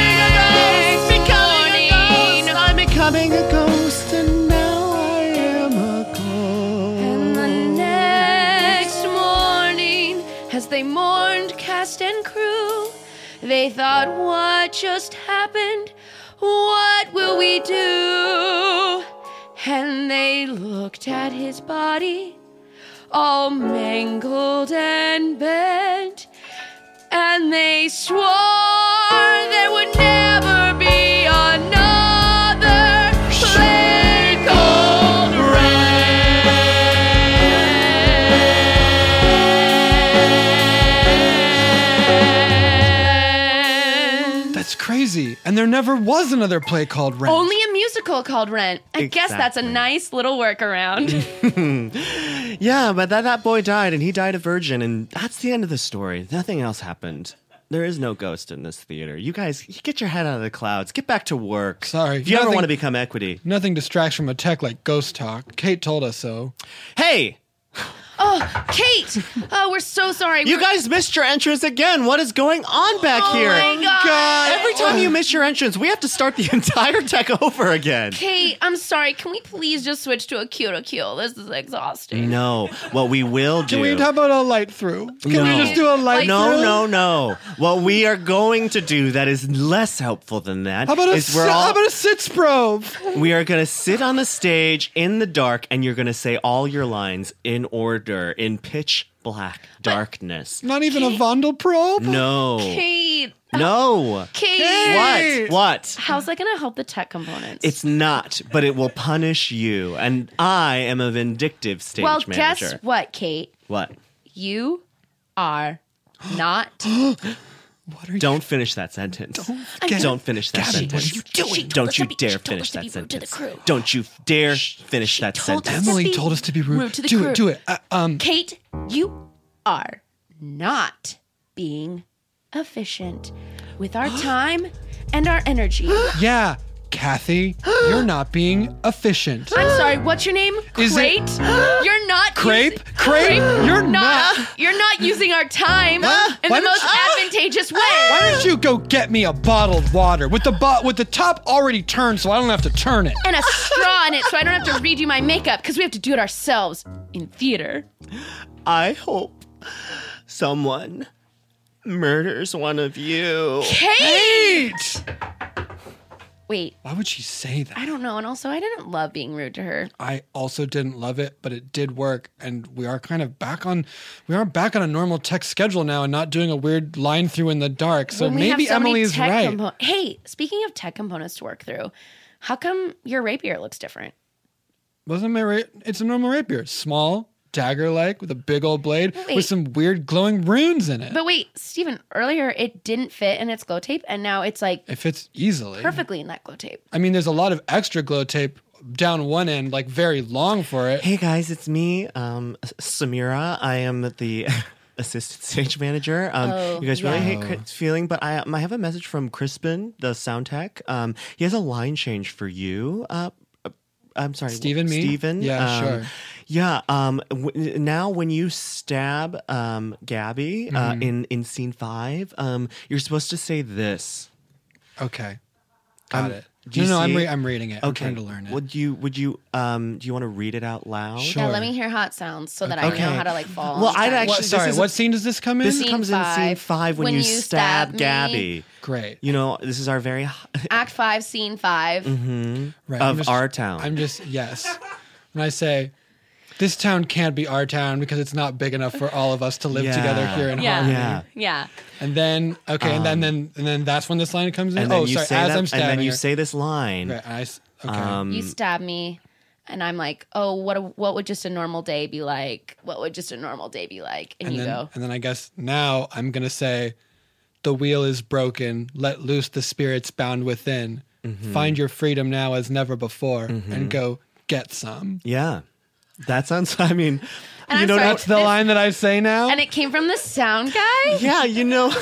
Speaker 7: I'm becoming a ghost, and now I am a ghost.
Speaker 4: And the next morning, as they mourned cast and crew, they thought, what just happened? What will we do? And they looked at his body, all mangled and bent, and they swore there would never be another play called Rent.
Speaker 3: that's crazy. And there never was another play called Rent.
Speaker 4: Only a musical called Rent. I guess that's a
Speaker 7: Exactly.
Speaker 4: nice little workaround.
Speaker 7: Yeah, but that boy died, and he died a virgin, and that's the end of the story. Nothing else happened. There is no ghost in this theater. You guys, get your head out of the clouds. Get back to work.
Speaker 3: Sorry,
Speaker 7: If you ever
Speaker 3: nothing-
Speaker 7: want to become equity.
Speaker 3: Nothing distracts from a tech like ghost talk. Kate told us so.
Speaker 7: Hey!
Speaker 4: Oh, Kate! Oh, we're so sorry.
Speaker 7: You guys missed your entrance again. What is going on back
Speaker 4: Oh
Speaker 7: here?
Speaker 4: my God.
Speaker 7: Every time you miss your entrance, we have to start the entire deck over again.
Speaker 4: Kate, I'm sorry. Can we please just switch to a cue to kill? This is exhausting.
Speaker 7: No. What we will do.
Speaker 3: Can we how about a light through? Can
Speaker 7: No.
Speaker 3: we just do a light
Speaker 7: No,
Speaker 3: through?
Speaker 7: no. What we are going to do that is less helpful than that
Speaker 3: How about a
Speaker 7: is we're all
Speaker 3: how about a sits probe?
Speaker 7: we are going to sit on the stage in the dark, and you're going to say all your lines in order, in pitch black darkness.
Speaker 3: Not even a Vondel probe?
Speaker 7: No.
Speaker 4: Kate!
Speaker 7: No.
Speaker 4: Kate!
Speaker 7: What?
Speaker 4: How's that going to help the tech components?
Speaker 7: It's not, but it will punish you. And I am a vindictive stage
Speaker 4: well,
Speaker 7: manager.
Speaker 4: guess what, Kate?
Speaker 7: What?
Speaker 4: You are not.
Speaker 7: Don't finish that sentence. Don't finish that sentence. Don't you dare finish that sentence. Don't you dare finish that
Speaker 4: told us
Speaker 7: sentence.
Speaker 4: to
Speaker 3: Emily
Speaker 4: be
Speaker 3: told us to be rude.
Speaker 4: rude to the
Speaker 3: do
Speaker 4: crew.
Speaker 3: it, do it.
Speaker 4: Kate, you are not being efficient with our time and our energy.
Speaker 3: Yeah, Kathy, you're not being efficient.
Speaker 4: I'm sorry, what's your name?
Speaker 3: Is it-
Speaker 4: Crate? You're not
Speaker 3: Crepe? Crepe? You're not.
Speaker 4: You're not using our time in
Speaker 3: Why
Speaker 4: the
Speaker 3: don't
Speaker 4: most
Speaker 3: you-
Speaker 4: advantageous way.
Speaker 3: Why don't you go get me a bottled water with the top already turned so I don't have to turn it?
Speaker 4: And a straw in it so I don't have to redo my makeup because we have to do it ourselves in theater.
Speaker 7: I hope someone murders one of you.
Speaker 4: Kate! Wait,
Speaker 3: Why would she say that?
Speaker 4: I don't know. And also, I didn't love being rude to her.
Speaker 3: I also didn't love it, but it did work, and we are back on a normal tech schedule now, and not doing a weird line through in the dark. So
Speaker 4: When we have
Speaker 3: maybe
Speaker 4: so many
Speaker 3: Emily is
Speaker 4: tech
Speaker 3: right.
Speaker 4: Hey, speaking of tech components to work through, how come your rapier looks different?
Speaker 3: Wasn't my it's a normal rapier, small, dagger-like, with a big old blade
Speaker 4: Wait.
Speaker 3: with some weird glowing runes in it.
Speaker 4: But wait, Steven, earlier it didn't fit in its glow tape, and now it's like
Speaker 3: It fits easily.
Speaker 4: perfectly in that glow tape.
Speaker 3: I mean, there's a lot of extra glow tape down one end, like very long for it.
Speaker 7: Hey guys, it's me, Samira. I am the assistant stage manager. You guys really hate Chris feeling, but I have a message from Crispin, the sound tech. He has a line change for you. I'm sorry,
Speaker 3: Steven, me?
Speaker 7: Steven.
Speaker 3: Yeah, sure.
Speaker 7: Yeah. Now, when you stab Gabby in scene 5, you're supposed to say this.
Speaker 3: Okay. Got it.
Speaker 7: do you
Speaker 3: No,
Speaker 7: see?
Speaker 3: I'm reading it. I'm trying to learn it.
Speaker 7: Would you do you want to read it out loud?
Speaker 3: Sure.
Speaker 4: Yeah, let me hear hot sounds so that I
Speaker 7: Okay.
Speaker 4: know how to like fall.
Speaker 7: Well, I'd
Speaker 4: on
Speaker 7: actually-
Speaker 4: time.
Speaker 3: What scene does this come in?
Speaker 7: This
Speaker 4: Scene
Speaker 7: comes in scene 5 when you stab
Speaker 4: me.
Speaker 7: Gabby.
Speaker 3: Great.
Speaker 7: You know, this is our very
Speaker 4: Act 5, Scene 5.
Speaker 3: Right.
Speaker 7: of our town.
Speaker 3: I'm just, yes. When I say, this town can't be our town because it's not big enough for all of us to live
Speaker 7: Yeah.
Speaker 3: together here in harmony.
Speaker 7: Yeah.
Speaker 3: And then, okay, and then that's when this line comes in.
Speaker 7: and then
Speaker 3: Oh,
Speaker 7: you
Speaker 3: sorry,
Speaker 7: say
Speaker 3: as
Speaker 7: that,
Speaker 3: I'm stabbing
Speaker 7: and then you
Speaker 3: her.
Speaker 7: say this line.
Speaker 3: Right, okay.
Speaker 4: You stab me, and I'm like, oh, what would just a normal day be like? What would just a normal day be like? And you go,
Speaker 3: And then I guess now I'm going to say, the wheel is broken. Let loose the spirits bound within. Find your freedom now as never before and go get some.
Speaker 7: Yeah. That sounds, I mean,
Speaker 4: And
Speaker 7: you
Speaker 4: I'm
Speaker 7: know,
Speaker 4: sorry,
Speaker 3: That's the line that I say now.
Speaker 4: and it came from the sound guy.
Speaker 7: yeah, you know,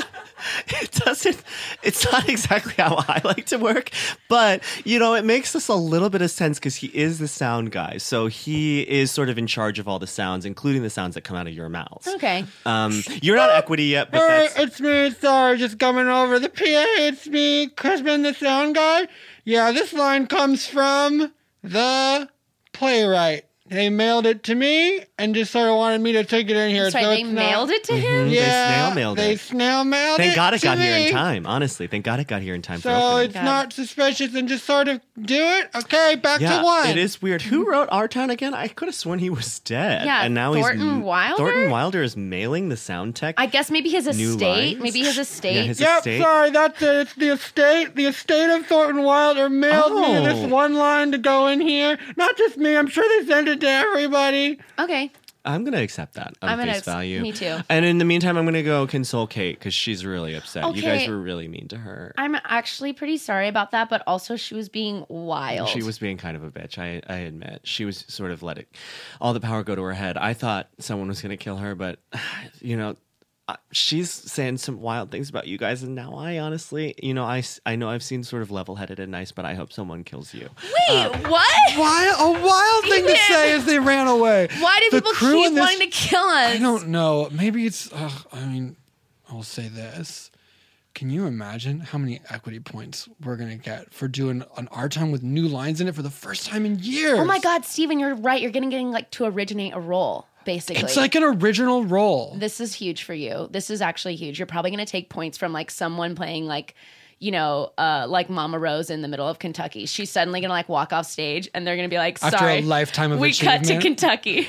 Speaker 7: it's not exactly how I like to work, but, you know, it makes us a little bit of sense because he is the sound guy. So he is sort of in charge of all the sounds, including the sounds that come out of your mouths.
Speaker 4: Okay.
Speaker 7: You're not equity yet, but that's...
Speaker 3: It's me, sorry, just coming over the PA. It's me, Crispin, the sound guy. Yeah, this line comes from the playwright. They mailed it to me and just sort of wanted me to take it in here.
Speaker 4: That's right. They mailed it to him.
Speaker 3: Yeah,
Speaker 7: snail mailed
Speaker 3: they
Speaker 7: it.
Speaker 3: snail mailed it.
Speaker 7: Thank God it
Speaker 3: to
Speaker 7: got here
Speaker 3: me.
Speaker 7: in time, honestly. Thank God it got here in time for
Speaker 3: So
Speaker 7: opening.
Speaker 3: it's not suspicious and just sort of do it. Okay, back
Speaker 7: Yeah,
Speaker 3: to one.
Speaker 7: it is weird. Who wrote Our Town again? I could have sworn he was dead.
Speaker 4: Yeah,
Speaker 7: and now
Speaker 4: Thornton Wilder?
Speaker 7: Thornton Wilder is mailing the sound tech.
Speaker 4: I guess maybe his
Speaker 7: New
Speaker 4: estate.
Speaker 7: lines?
Speaker 4: Maybe his estate.
Speaker 7: Yeah, his
Speaker 3: Yep,
Speaker 7: estate.
Speaker 3: sorry, that's it. It's the estate. The estate of Thornton Wilder mailed me this one line to go in here. Not just me. I'm sure they sent it to everybody.
Speaker 4: Okay.
Speaker 7: I'm going to accept that on
Speaker 4: I'm gonna
Speaker 7: face value.
Speaker 4: me too.
Speaker 7: And in the meantime, I'm going to go console Kate because she's really upset. You
Speaker 4: Okay.
Speaker 7: guys were really mean to her.
Speaker 4: I'm actually pretty sorry about that, but also she was being wild.
Speaker 7: She was being kind of a bitch, I admit. She was sort of letting all the power go to her head. I thought someone was going to kill her, but, you know, she's saying some wild things about you guys. And now I honestly, you know, I know I've seen sort of level-headed and nice, but I hope someone kills you.
Speaker 4: Wait, what?
Speaker 3: A wild thing to say as they ran away.
Speaker 4: Why do
Speaker 3: The
Speaker 4: people
Speaker 3: crew
Speaker 4: keep
Speaker 3: in this-
Speaker 4: wanting to kill us?
Speaker 3: I don't know. Maybe it's. I'll say this. Can you imagine how many equity points we're gonna get for doing an Our Town with new lines in it for the first time in years?
Speaker 4: Oh my God, Steven, you're right. You're getting like to originate a role, basically.
Speaker 3: It's like an original role.
Speaker 4: This is huge for you. This is actually huge. You're probably going to take points from like someone playing like, you know, like Mama Rose in the middle of Kentucky. She's suddenly going to like walk off stage and they're going to be like,
Speaker 3: After
Speaker 4: sorry.
Speaker 3: a lifetime of
Speaker 4: we cut to
Speaker 3: achievement.
Speaker 4: Kentucky.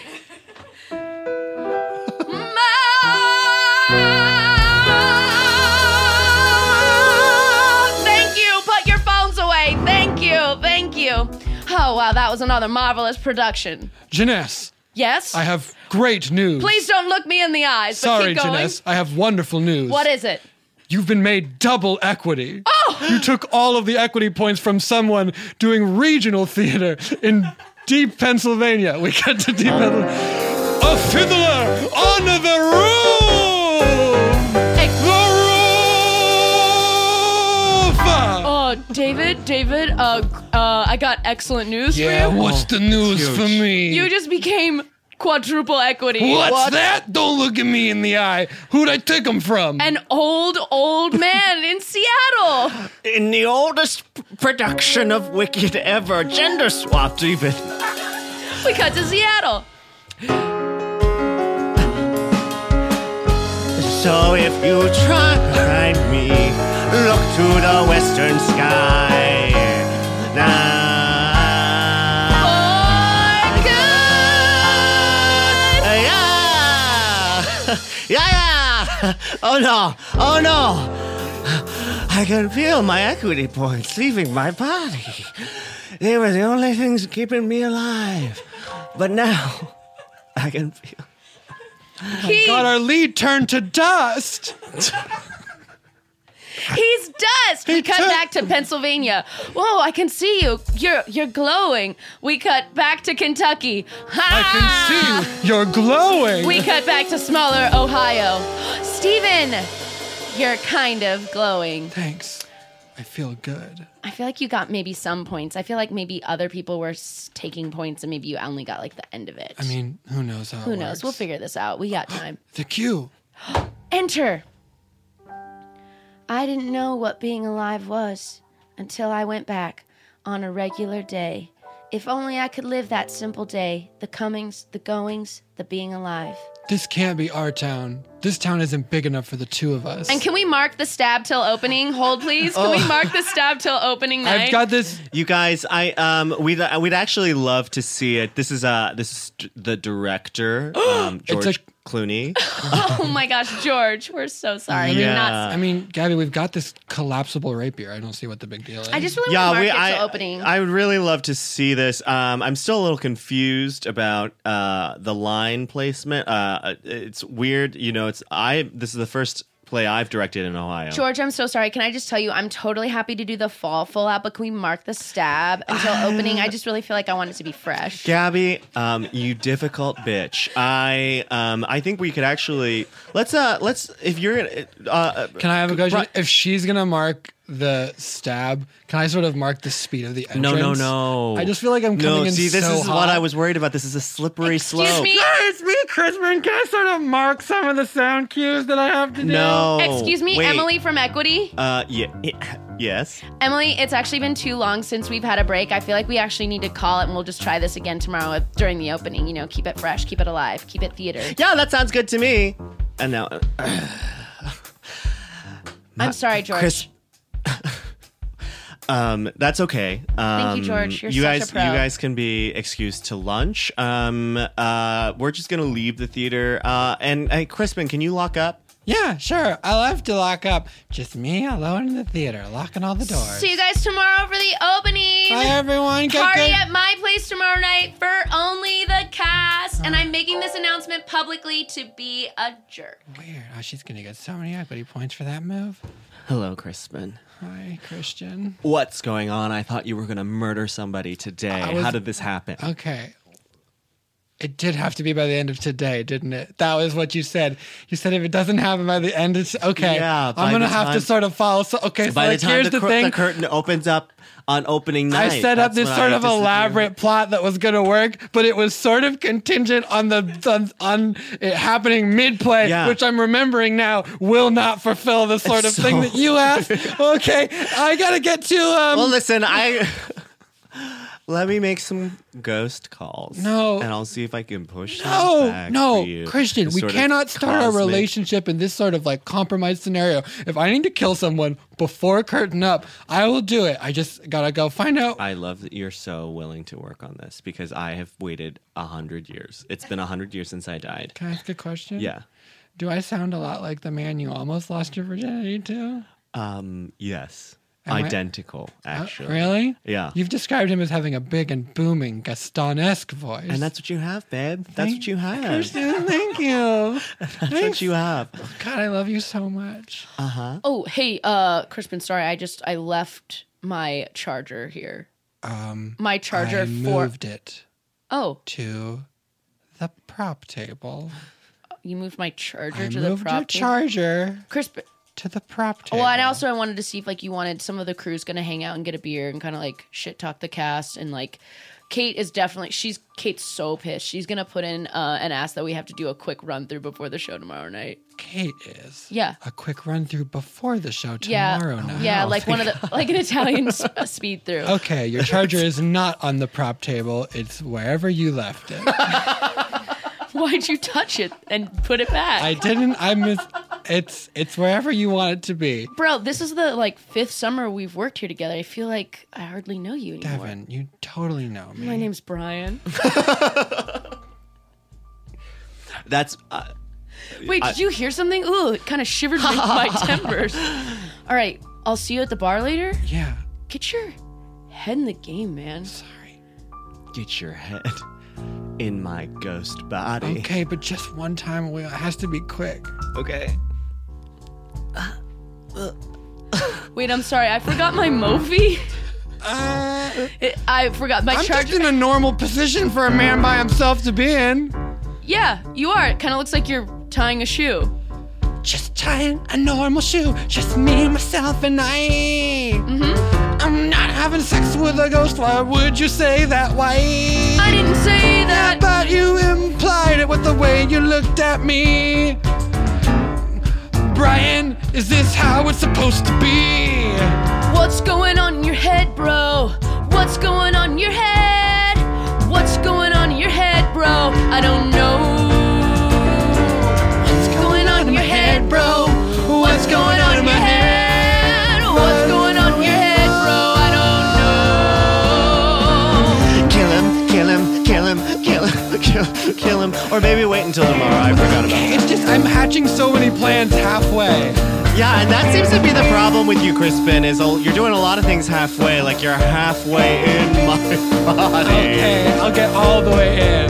Speaker 4: Thank you. Put your phones away. Thank you. Thank you. Oh, wow. That was another marvelous production.
Speaker 3: Janess,
Speaker 4: Yes?
Speaker 3: I have great news.
Speaker 4: Please don't look me in the eyes. But
Speaker 3: Sorry,
Speaker 4: keep going.
Speaker 3: Janess, I have wonderful news.
Speaker 4: What is it?
Speaker 3: You've been made double equity.
Speaker 4: Oh!
Speaker 3: You took all of the equity points from someone doing regional theater in deep Pennsylvania. We got to deep Pennsylvania. A fiddler on the room!
Speaker 4: Hey.
Speaker 3: The roof!
Speaker 4: Oh, David, I got excellent news
Speaker 3: Yeah,
Speaker 4: for you.
Speaker 3: what's the news for me?
Speaker 4: You just became quadruple equity.
Speaker 3: What's that? Don't look at me in the eye. Who'd I take them from?
Speaker 4: An old man in Seattle.
Speaker 7: In the oldest production of Wicked ever, gender swapped even.
Speaker 4: We cut to Seattle.
Speaker 7: So if you try to find me, look to the western sky. Now. Yeah. Oh no. I can feel my equity points leaving my body. They were the only things keeping me alive. But now, I can feel.
Speaker 3: Got our lead turned to dust.
Speaker 4: He's dust. We cut back to Pennsylvania. Whoa, I can see you. You're glowing. We cut back to Kentucky.
Speaker 3: I can see you. You're glowing.
Speaker 4: We cut back to smaller Ohio. Steven, you're kind of glowing.
Speaker 3: Thanks. I feel good.
Speaker 4: I feel like you got maybe some points. I feel like maybe other people were taking points and maybe you only got like the end of it.
Speaker 3: I mean, who knows how
Speaker 4: who
Speaker 3: it
Speaker 4: knows?
Speaker 3: works.
Speaker 4: We'll figure this out. We got time.
Speaker 3: The cue.
Speaker 4: Enter. I didn't know what being alive was. until I went back on a regular day. If only I could live that simple day, the comings, the goings, the being alive.
Speaker 3: This can't be our town. This town isn't big enough for the two of us.
Speaker 4: And can we mark the stab till opening? Hold, please. Can we mark the stab till opening night?
Speaker 3: I've got this.
Speaker 7: You guys, we'd actually love to see it. This is the director, George Clooney.
Speaker 4: Oh my gosh, George, we're so sorry. You're not.
Speaker 3: I mean, Gabby, we've got this collapsible rapier. I don't see what the big deal is.
Speaker 4: I just really want to mark it till opening.
Speaker 7: I would really love to see this. I'm still a little confused about the line placement. It's weird, this is the first play I've directed in Ohio.
Speaker 4: George, I'm so sorry. Can I just tell you, I'm totally happy to do the fall full out, but can we mark the stab until opening? I just really feel like I want it to be fresh.
Speaker 7: Gabby, you difficult bitch. I think we could actually let's if you're gonna
Speaker 3: can I have a question? If she's gonna mark the stab, can I sort of mark the speed of the entrance?
Speaker 7: No.
Speaker 3: I just feel like I'm coming in
Speaker 7: this
Speaker 3: so
Speaker 7: is
Speaker 3: hot.
Speaker 7: what I was worried about. This is a slippery slope.
Speaker 4: Excuse me?
Speaker 3: It's me, Crispin. Can I sort of mark some of the sound cues that I have to do?
Speaker 7: No.
Speaker 4: Excuse me,
Speaker 7: Wait.
Speaker 4: Emily from Equity?
Speaker 7: Yes.
Speaker 4: Emily, it's actually been too long since we've had a break. I feel like we actually need to call it, and we'll just try this again tomorrow during the opening. Keep it fresh, keep it alive, keep it theater.
Speaker 7: Yeah, that sounds good to me. And now...
Speaker 4: I'm sorry, George.
Speaker 7: That's okay.
Speaker 4: Thank you, George. You're such a pro.
Speaker 7: You guys can be excused to lunch. We're just gonna leave the theater. And hey, Crispin, can you lock up?
Speaker 3: Yeah, sure. I'll have to lock up. Just me alone in the theater, locking all the doors.
Speaker 4: See you guys tomorrow for the opening.
Speaker 3: Bye, everyone.
Speaker 4: Party at my place tomorrow night for only the cast. And I'm making this announcement publicly to be a jerk.
Speaker 3: Weird. Oh, she's going to get so many equity points for that move.
Speaker 7: Hello, Crispin.
Speaker 3: Hi, Christian.
Speaker 7: What's going on? I thought you were going to murder somebody today. How did this happen?
Speaker 3: Okay. It did have to be by the end of today, didn't it? That was what you said. You said if it doesn't happen by the end, it's okay.
Speaker 7: Yeah,
Speaker 3: I'm going to have to sort of follow. So, okay, so
Speaker 7: by the time
Speaker 3: here's the thing.
Speaker 7: The curtain opens up on opening night.
Speaker 3: I set up this sort of elaborate plot that was going to work, but it was sort of contingent on on it happening mid-play, which I'm remembering now will not fulfill the sort of thing that you asked. Okay, I got to get to...
Speaker 7: Well, listen, let me make some ghost calls.
Speaker 3: No.
Speaker 7: And I'll see if I can push them back for you.
Speaker 3: Christian, we cannot start a relationship in this sort of like compromised scenario. If I need to kill someone before curtain up, I will do it. I just gotta go find out.
Speaker 7: I love that you're so willing to work on this because I have waited 100 years. It's been 100 years since I died.
Speaker 3: Can I ask a question?
Speaker 7: Yeah.
Speaker 3: Do I sound a lot like the man you almost lost your virginity to?
Speaker 7: Yes. Identical, actually.
Speaker 3: Really?
Speaker 7: Yeah.
Speaker 3: You've described him as having a big and booming Gaston-esque voice.
Speaker 7: And that's what you have, babe. That's what you have.
Speaker 3: Christian, thank you.
Speaker 7: That's what you have.
Speaker 3: Oh, God, I love you so much.
Speaker 7: Uh-huh.
Speaker 4: Oh, hey, Crispin, sorry. I left my charger here. My charger
Speaker 3: I moved it to the prop table.
Speaker 4: You moved my charger
Speaker 3: I
Speaker 4: to the
Speaker 3: moved
Speaker 4: prop
Speaker 3: your
Speaker 4: table?
Speaker 3: charger
Speaker 4: Crispin.
Speaker 3: to the prop table.
Speaker 4: Well, and also I wanted to see if you wanted some of the crew's going to hang out and get a beer and kind of shit talk the cast. And Kate is definitely, Kate's so pissed. She's going to put in and ask that we have to do a quick run through before the show tomorrow night.
Speaker 3: Kate is.
Speaker 4: Yeah.
Speaker 3: A quick run through before the show tomorrow night.
Speaker 4: Yeah, one of the, an Italian speed through.
Speaker 3: Okay, your charger is not on the prop table. It's wherever you left it.
Speaker 4: Why'd you touch it and put it back?
Speaker 3: I didn't. It's wherever you want it to be.
Speaker 4: Bro, this is the fifth summer we've worked here together. I feel like I hardly know you anymore.
Speaker 3: Devin, you totally know me.
Speaker 4: My name's Brian.
Speaker 7: That's...
Speaker 4: Wait, did you hear something? Ooh, it kind of shivered my timbers. All right, I'll see you at the bar later.
Speaker 3: Yeah.
Speaker 4: Get your head in the game, man.
Speaker 3: Sorry.
Speaker 7: Get your head in my ghost body.
Speaker 3: Okay, but just one time. It has to be quick.
Speaker 7: Okay.
Speaker 4: Wait, I'm sorry. I forgot my Mophie. I forgot my charger.
Speaker 3: I'm just in a normal position for a man by himself to be in.
Speaker 4: Yeah, you are. It kind of looks like you're tying a shoe.
Speaker 3: Just tying a normal shoe. Just me, myself, and I. Mm-hmm. I'm not having sex with a ghost. Why would you say that? Why?
Speaker 4: I didn't say that.
Speaker 3: But you implied it with the way you looked at me. Brian, is this how it's supposed to be?
Speaker 4: What's going on in your head, bro? What's going on in your head? What's going on in your head, bro? I don't know. What's going on in your head, bro? What's going on in your head? What's going on in your head, bro? I don't know.
Speaker 7: Kill him, kill him, kill him, kill him, kill him. Or maybe wait until tomorrow. I forgot about that.
Speaker 3: It's just, I'm hatching so many plans halfway.
Speaker 7: Yeah, and that seems to be the problem with you, Crispin, is you're doing a lot of things halfway, like you're halfway in my body.
Speaker 3: Okay, I'll get all the way in.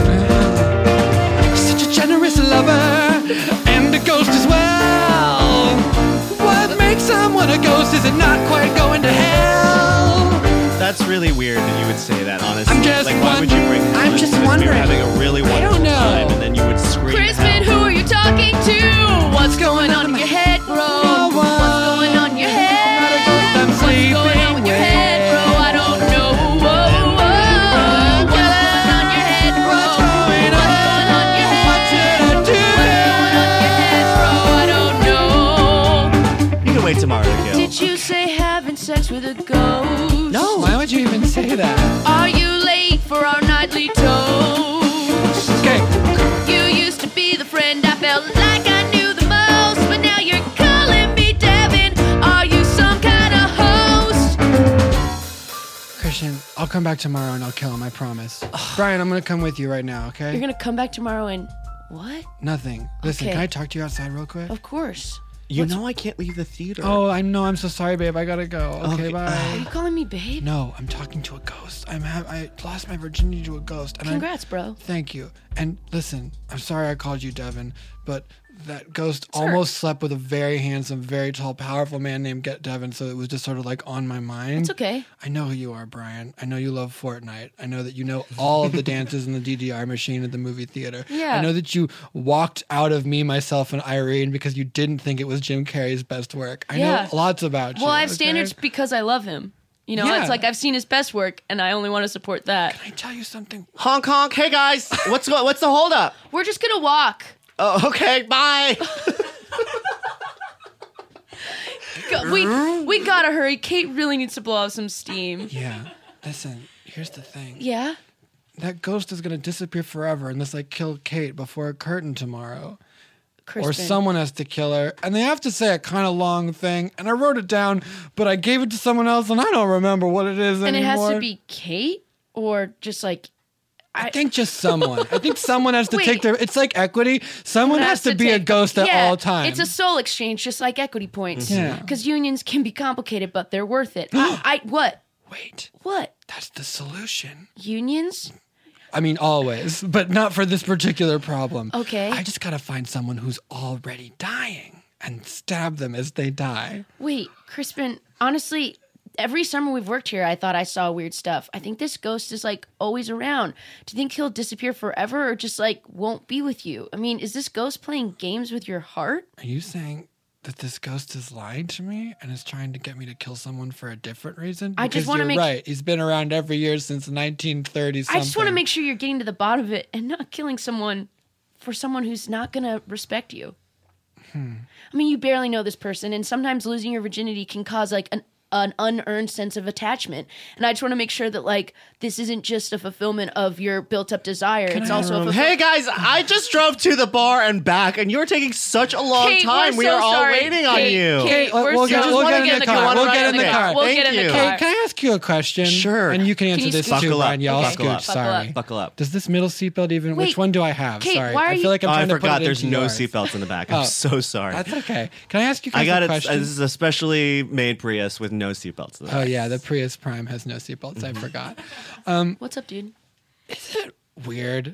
Speaker 3: Such a generous lover, and a ghost as well. What makes someone a ghost? Is it not quite going to hell?
Speaker 7: That's really weird that you would say that, honestly.
Speaker 3: I'm just
Speaker 7: like, why would you bring him
Speaker 3: I'm
Speaker 7: into
Speaker 3: just
Speaker 7: this? We were
Speaker 3: wondering.
Speaker 7: having a really wonderful
Speaker 3: don't know.
Speaker 7: time, and then you would scream.
Speaker 4: Crispin, who are you talking to? What's going on in your head, bro? What's going on in your head?
Speaker 3: I'm
Speaker 4: What's going on with your head, bro? I don't know. What's going on in your head, bro? What's going on in your head?
Speaker 3: What should I do?
Speaker 4: What's going on in your head, bro? I don't know.
Speaker 7: You can wait tomorrow to kill.
Speaker 4: Did you say having sex with a ghost?
Speaker 3: No. Why would you even say that?
Speaker 4: Are you late for our nightly toast?
Speaker 3: Okay.
Speaker 4: You used to be the friend I felt like I knew the most, but now you're calling me Devin. Are you some kind of host?
Speaker 3: Christian, I'll come back tomorrow and I'll kill him, I promise. Brian, I'm gonna come with you right now, okay?
Speaker 4: You're gonna come back tomorrow and what?
Speaker 3: Nothing. Listen,
Speaker 4: Okay.
Speaker 3: can I talk to you outside real quick?
Speaker 4: Of course.
Speaker 7: You know I can't leave the theater.
Speaker 3: Oh, I know. I'm so sorry, babe. I gotta go. Okay,
Speaker 7: Okay.
Speaker 3: bye.
Speaker 4: Are you calling me babe?
Speaker 3: No, I'm talking to a ghost. I lost my virginity to a ghost. And
Speaker 4: Congrats, bro.
Speaker 3: Thank you. And listen, I'm sorry I called you Devin, but that ghost almost slept with a very handsome, very tall, powerful man named Get Devin, so it was just sort of like on my mind.
Speaker 4: It's okay.
Speaker 3: I know who you are, Brian. I know you love Fortnite. I know that you know all of the dances in the DDR machine at the movie theater.
Speaker 4: Yeah.
Speaker 3: I know that you walked out of Me, Myself, and Irene because you didn't think it was Jim Carrey's best work. I
Speaker 4: Yeah.
Speaker 3: know lots about you.
Speaker 4: Well, I have
Speaker 3: okay?
Speaker 4: standards because I love him. You know,
Speaker 3: Yeah.
Speaker 4: it's like I've seen his best work and I only want to support that.
Speaker 3: Can I tell you something?
Speaker 7: Honk honk. Hey guys, what's the holdup?
Speaker 4: We're just gonna walk.
Speaker 7: Oh, okay. Bye.
Speaker 4: We gotta hurry. Kate really needs to blow off some steam.
Speaker 3: Yeah. Listen, here's the thing.
Speaker 4: Yeah?
Speaker 3: That ghost is gonna disappear forever unless I kill Kate before a curtain tomorrow.
Speaker 4: Crispin.
Speaker 3: Or someone has to kill her. And they have to say a kind of long thing. And I wrote it down, but I gave it to someone else and I don't remember what it is
Speaker 4: And
Speaker 3: anymore.
Speaker 4: it has to be Kate or just like
Speaker 3: I think just someone. I think someone has to
Speaker 4: Wait.
Speaker 3: take their. It's like equity. Someone has to be a
Speaker 4: take-
Speaker 3: ghost at
Speaker 4: Yeah,
Speaker 3: all times.
Speaker 4: It's a soul exchange, just like equity points.
Speaker 3: Yeah.
Speaker 4: Because unions can be complicated, but they're worth it. What?
Speaker 3: Wait,
Speaker 4: What?
Speaker 3: that's the solution.
Speaker 4: Unions?
Speaker 3: I mean, always, but not for this particular problem.
Speaker 4: Okay.
Speaker 3: I just gotta find someone who's already dying and stab them as they die.
Speaker 4: Wait, Crispin, honestly, every summer we've worked here, I thought I saw weird stuff. I think this ghost is like always around. Do you think he'll disappear forever or just like won't be with you? I mean, is this ghost playing games with your heart?
Speaker 3: Are you saying that this ghost is lying to me and is trying to get me to kill someone for a different reason?
Speaker 4: I just
Speaker 3: Because
Speaker 4: wanna
Speaker 3: you're
Speaker 4: make-
Speaker 3: right. He's been around every year since 1930 something.
Speaker 4: I just want to make sure you're getting to the bottom of it and not killing someone for someone who's not going to respect you. I mean, you barely know this person, and sometimes losing your virginity can cause like an unearned sense of attachment. And I just want to make sure that like this isn't just a fulfillment of your built-up desire. It's also a
Speaker 7: Hey guys, I just drove to the bar and back, and you're taking such a long
Speaker 4: Kate,
Speaker 7: time.
Speaker 4: we're
Speaker 7: We
Speaker 4: so
Speaker 7: are all
Speaker 4: sorry.
Speaker 7: waiting on
Speaker 4: Kate,
Speaker 7: you.
Speaker 4: Kate, we're
Speaker 3: we'll
Speaker 4: so
Speaker 3: get, we'll get in the car. We'll get in the car.
Speaker 4: We'll
Speaker 7: Thank
Speaker 4: get in
Speaker 7: you.
Speaker 4: the car.
Speaker 3: Can I ask you a question?
Speaker 7: Sure.
Speaker 3: And you can answer
Speaker 4: you
Speaker 3: this
Speaker 4: scoot?
Speaker 3: too,
Speaker 7: Buckle up.
Speaker 3: Brian. Y'all
Speaker 7: Okay.
Speaker 3: scoot.
Speaker 7: Buckle up.
Speaker 3: Sorry.
Speaker 7: Buckle up.
Speaker 3: Does this middle seatbelt even?
Speaker 4: Wait,
Speaker 3: which one do I have?
Speaker 4: Kate,
Speaker 3: Sorry.
Speaker 4: why are
Speaker 3: I
Speaker 4: you-
Speaker 3: feel like I'm
Speaker 7: Oh, I
Speaker 3: trying to
Speaker 7: forgot
Speaker 3: put it
Speaker 7: there's
Speaker 3: into
Speaker 7: no
Speaker 3: yours.
Speaker 7: seatbelts in the back.
Speaker 3: Oh.
Speaker 7: I'm so sorry.
Speaker 3: That's okay. Can I ask you guys
Speaker 7: I got
Speaker 3: a
Speaker 7: it.
Speaker 3: question?
Speaker 7: This is a specially made Prius with no seatbelts in the back.
Speaker 3: Oh yeah, the Prius Prime has no seatbelts. I forgot.
Speaker 4: What's up, dude?
Speaker 3: Is it weird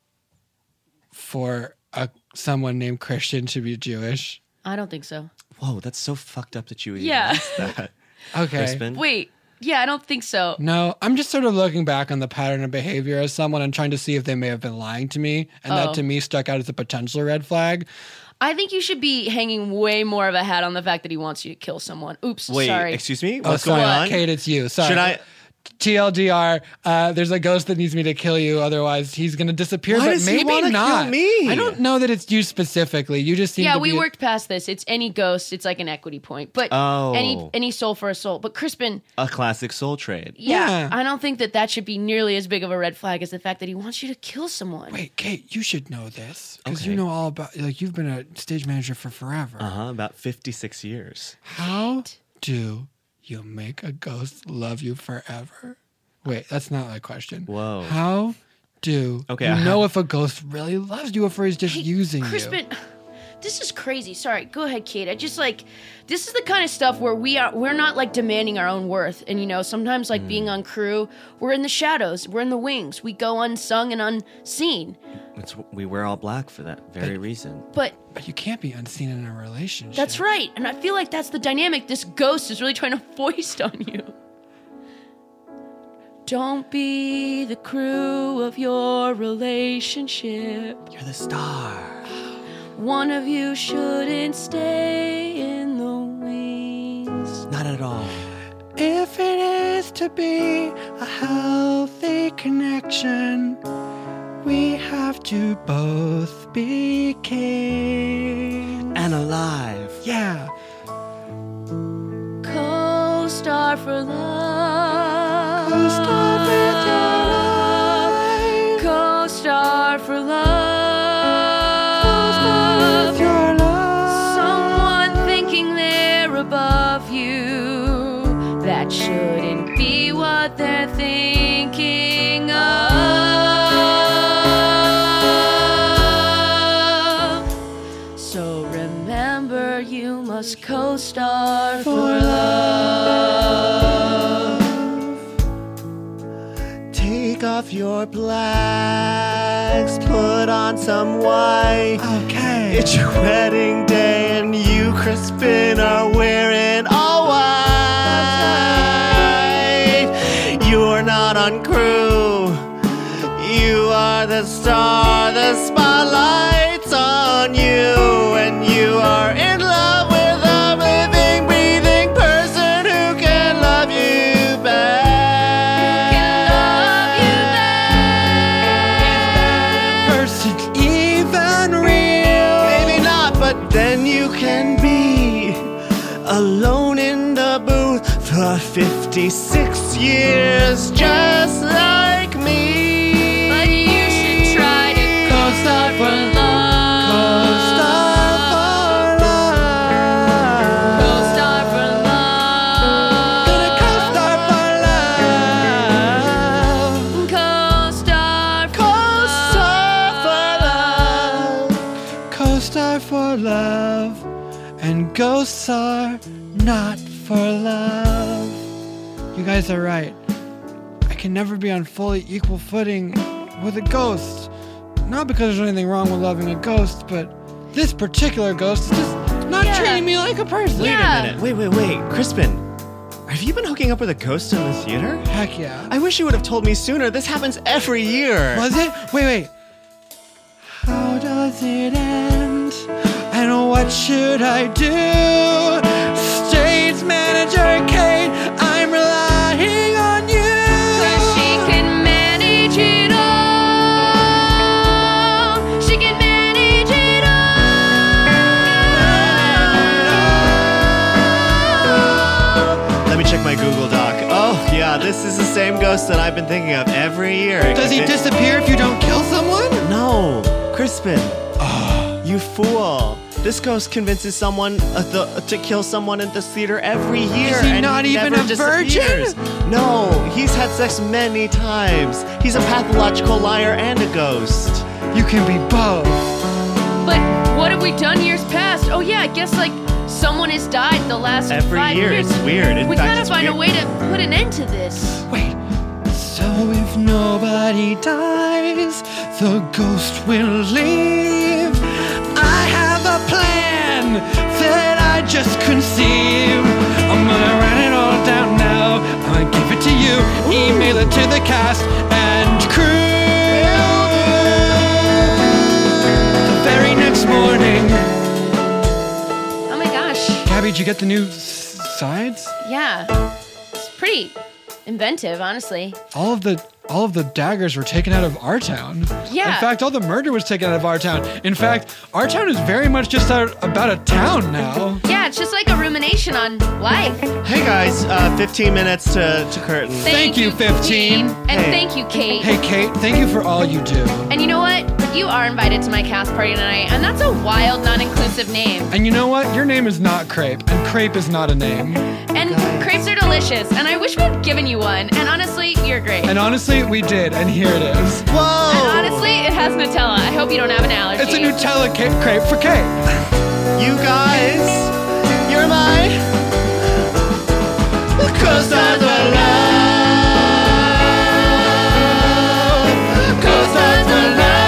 Speaker 3: for someone named Christian to be Jewish?
Speaker 4: I don't think so.
Speaker 7: Whoa, that's so fucked up that you even
Speaker 4: Yeah.
Speaker 7: asked that.
Speaker 3: Okay.
Speaker 7: Crispin?
Speaker 4: Wait, yeah, I don't think so.
Speaker 3: No, I'm just sort of looking back on the pattern of behavior as someone and trying to see if they may have been lying to me, and
Speaker 4: Oh.
Speaker 3: that to me stuck out as a potential red flag.
Speaker 4: I think you should be hanging way more of a hat on the fact that he wants you to kill someone. Oops,
Speaker 7: Wait,
Speaker 4: sorry.
Speaker 7: excuse me?
Speaker 3: Oh,
Speaker 7: What's
Speaker 3: sorry,
Speaker 7: going on?
Speaker 3: Kate, it's you. Sorry.
Speaker 7: Should I?
Speaker 3: TLDR, there's a ghost that needs me to kill you, otherwise he's gonna disappear.
Speaker 7: Why
Speaker 3: but
Speaker 7: does he
Speaker 3: maybe
Speaker 7: wanna
Speaker 3: not.
Speaker 7: kill me?
Speaker 3: I don't know that it's you specifically. You just seem
Speaker 4: Yeah,
Speaker 3: to
Speaker 4: we
Speaker 3: be
Speaker 4: worked past this. It's any ghost. It's like an equity point. But any soul for a soul. But Crispin,
Speaker 7: A classic soul trade.
Speaker 3: Yeah.
Speaker 4: I don't think that should be nearly as big of a red flag as the fact that he wants you to kill someone.
Speaker 3: Wait, Kate, you should know this because
Speaker 7: Okay.
Speaker 3: you know all about. Like you've been a stage manager for forever.
Speaker 7: About 56 years.
Speaker 3: How do you make a ghost love you forever? Wait, that's not my question.
Speaker 7: Whoa.
Speaker 3: How do
Speaker 7: Okay,
Speaker 3: you know if a ghost really loves you or if he's just
Speaker 4: Hey,
Speaker 3: using
Speaker 4: Crispin,
Speaker 3: you?
Speaker 4: this is crazy. Sorry, go ahead, Kate. I just this is the kind of stuff where we're not like demanding our own worth. And you know, sometimes like being on crew, we're in the shadows, we're in the wings, we go unsung and unseen.
Speaker 7: We wear all black for that very reason.
Speaker 4: But
Speaker 3: But you can't be unseen in a relationship.
Speaker 4: that's right. And I feel like that's the dynamic this ghost is really trying to foist on you. Don't be the crew of your relationship.
Speaker 7: You're the star.
Speaker 4: One of you shouldn't stay in the wings.
Speaker 7: Not at all.
Speaker 3: If it is to be a healthy connection, we have to both be king.
Speaker 7: And alive.
Speaker 3: Yeah.
Speaker 4: Co-star for love.
Speaker 3: Co-star with your life.
Speaker 4: Co-star for love.
Speaker 3: Co-star with your love.
Speaker 4: Someone thinking they're above you. That shouldn't be what they're thinking of. So remember, you must co-star for love.
Speaker 7: Take off your blacks, put on some white.
Speaker 3: Okay.
Speaker 7: It's your wedding day and you, Crispin, are wearing all white. You're not on crew. You are the star, the spotlight's on you, and you are in love with a living, breathing person who can love you back.
Speaker 3: Person even real.
Speaker 7: Maybe not, but then you can be alone in the booth for 56 years, just like me.
Speaker 4: But you should try to co-star for love.
Speaker 3: Co-star for love.
Speaker 4: Co-star for love.
Speaker 3: Gonna co-star for love.
Speaker 4: Co-star for love.
Speaker 3: Co-star for love. And ghosts are not for love. You guys are right. I can never be on fully equal footing with a ghost. Not because there's anything wrong with loving a ghost, but this particular ghost is just not
Speaker 4: Yeah.
Speaker 3: treating me like a person.
Speaker 7: Wait
Speaker 4: Yeah.
Speaker 7: a minute. Wait. Crispin, have you been hooking up with a ghost in the theater?
Speaker 3: Heck yeah.
Speaker 7: I wish you would have told me sooner. This happens every year.
Speaker 3: Was it? Wait. How does it end? And what should I do? Stage manager Kate, I'm relying on you.
Speaker 4: 'Cause she can manage it all. She can manage it all.
Speaker 7: Let me check my Google Doc. Oh, yeah, this is the same ghost that I've been thinking of every year.
Speaker 3: Does he disappear if you don't kill someone?
Speaker 7: No, Crispin. You fool. This ghost convinces someone to kill someone at this theater every year.
Speaker 3: Is he
Speaker 7: and
Speaker 3: not even
Speaker 7: never
Speaker 3: a virgin?
Speaker 7: disappears. No, he's had sex many times. He's a pathological liar and a ghost.
Speaker 3: You can be both.
Speaker 4: But what have we done years past? Oh yeah, I guess like someone has died the last
Speaker 7: Every
Speaker 4: 5
Speaker 7: year,
Speaker 4: years.
Speaker 7: it's weird. In
Speaker 4: We
Speaker 7: fact,
Speaker 4: gotta
Speaker 7: it's
Speaker 4: find a
Speaker 7: weird.
Speaker 4: way to put an end to this.
Speaker 3: Wait. So if nobody dies, the ghost will leave. I have a plan that I just conceived. I'm gonna write it all down now. I'm gonna give it to you. Email it to the cast and crew. The very next morning.
Speaker 4: Oh my gosh.
Speaker 3: Gabby, did you get the new sides?
Speaker 4: Yeah. It's inventive, honestly.
Speaker 3: All of the daggers were taken out of our town.
Speaker 4: Yeah.
Speaker 3: In fact, all the murder was taken out of our town. In fact, our town is very much just about a town now.
Speaker 4: Yeah, it's just like a rumination on life.
Speaker 7: Hey guys, 15 minutes to curtain.
Speaker 3: Thank you, 15.
Speaker 4: And thank you, Kate.
Speaker 3: Hey, Kate, thank you for all you do.
Speaker 4: And you know what? You are invited to my cast party tonight, and that's a wild, non-inclusive name.
Speaker 3: And you know what? Your name is not Crepe, and Crepe is not a name.
Speaker 4: And crepes are delicious, and I wish we'd given you one. And honestly, you're great.
Speaker 3: And honestly, we did, and here it is.
Speaker 7: Whoa!
Speaker 4: And honestly, it has Nutella. I hope you don't have an allergy.
Speaker 3: It's a Nutella crepe for Kate.
Speaker 7: You guys, you're my co-stars for love. Co-stars for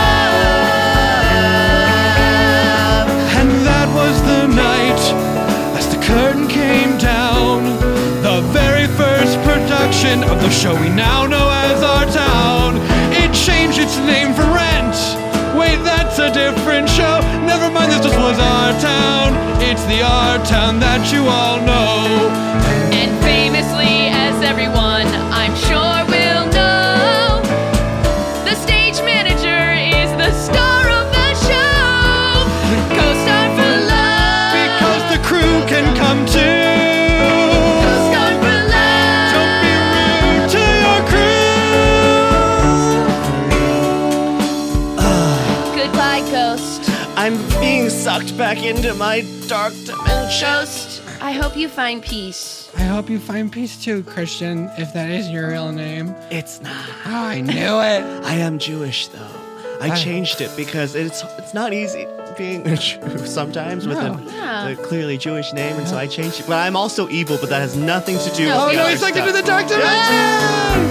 Speaker 7: love.
Speaker 3: And that was the night as the curtain came down. The very first production of the show we now know as Our Town. It changed its name for Rent. Wait, that's a different show. Never mind, this just was Our Town. It's the Our Town that you all know.
Speaker 4: And famously, as everyone I'm sure will know, the stage manager is the star of the show. Co-star for love.
Speaker 3: Because the crew can come too.
Speaker 4: Co-star for love.
Speaker 3: Don't be rude to your crew.
Speaker 4: Goodbye, ghost.
Speaker 7: I'm being sucked back into my dark dimension.
Speaker 4: Ghost, I hope you find peace.
Speaker 3: I hope you find peace too, Christian, if that is your real name.
Speaker 7: It's not.
Speaker 3: Oh, I knew it.
Speaker 7: I am Jewish though. I changed it because it's not easy being a Jew sometimes with
Speaker 4: Yeah.
Speaker 7: a clearly Jewish name, and so I changed it. But I'm also evil, but that has nothing to do
Speaker 4: No,
Speaker 7: with
Speaker 3: Oh
Speaker 7: the
Speaker 3: no,
Speaker 7: other
Speaker 3: he's sucked
Speaker 7: stuff.
Speaker 3: into the dark dimension!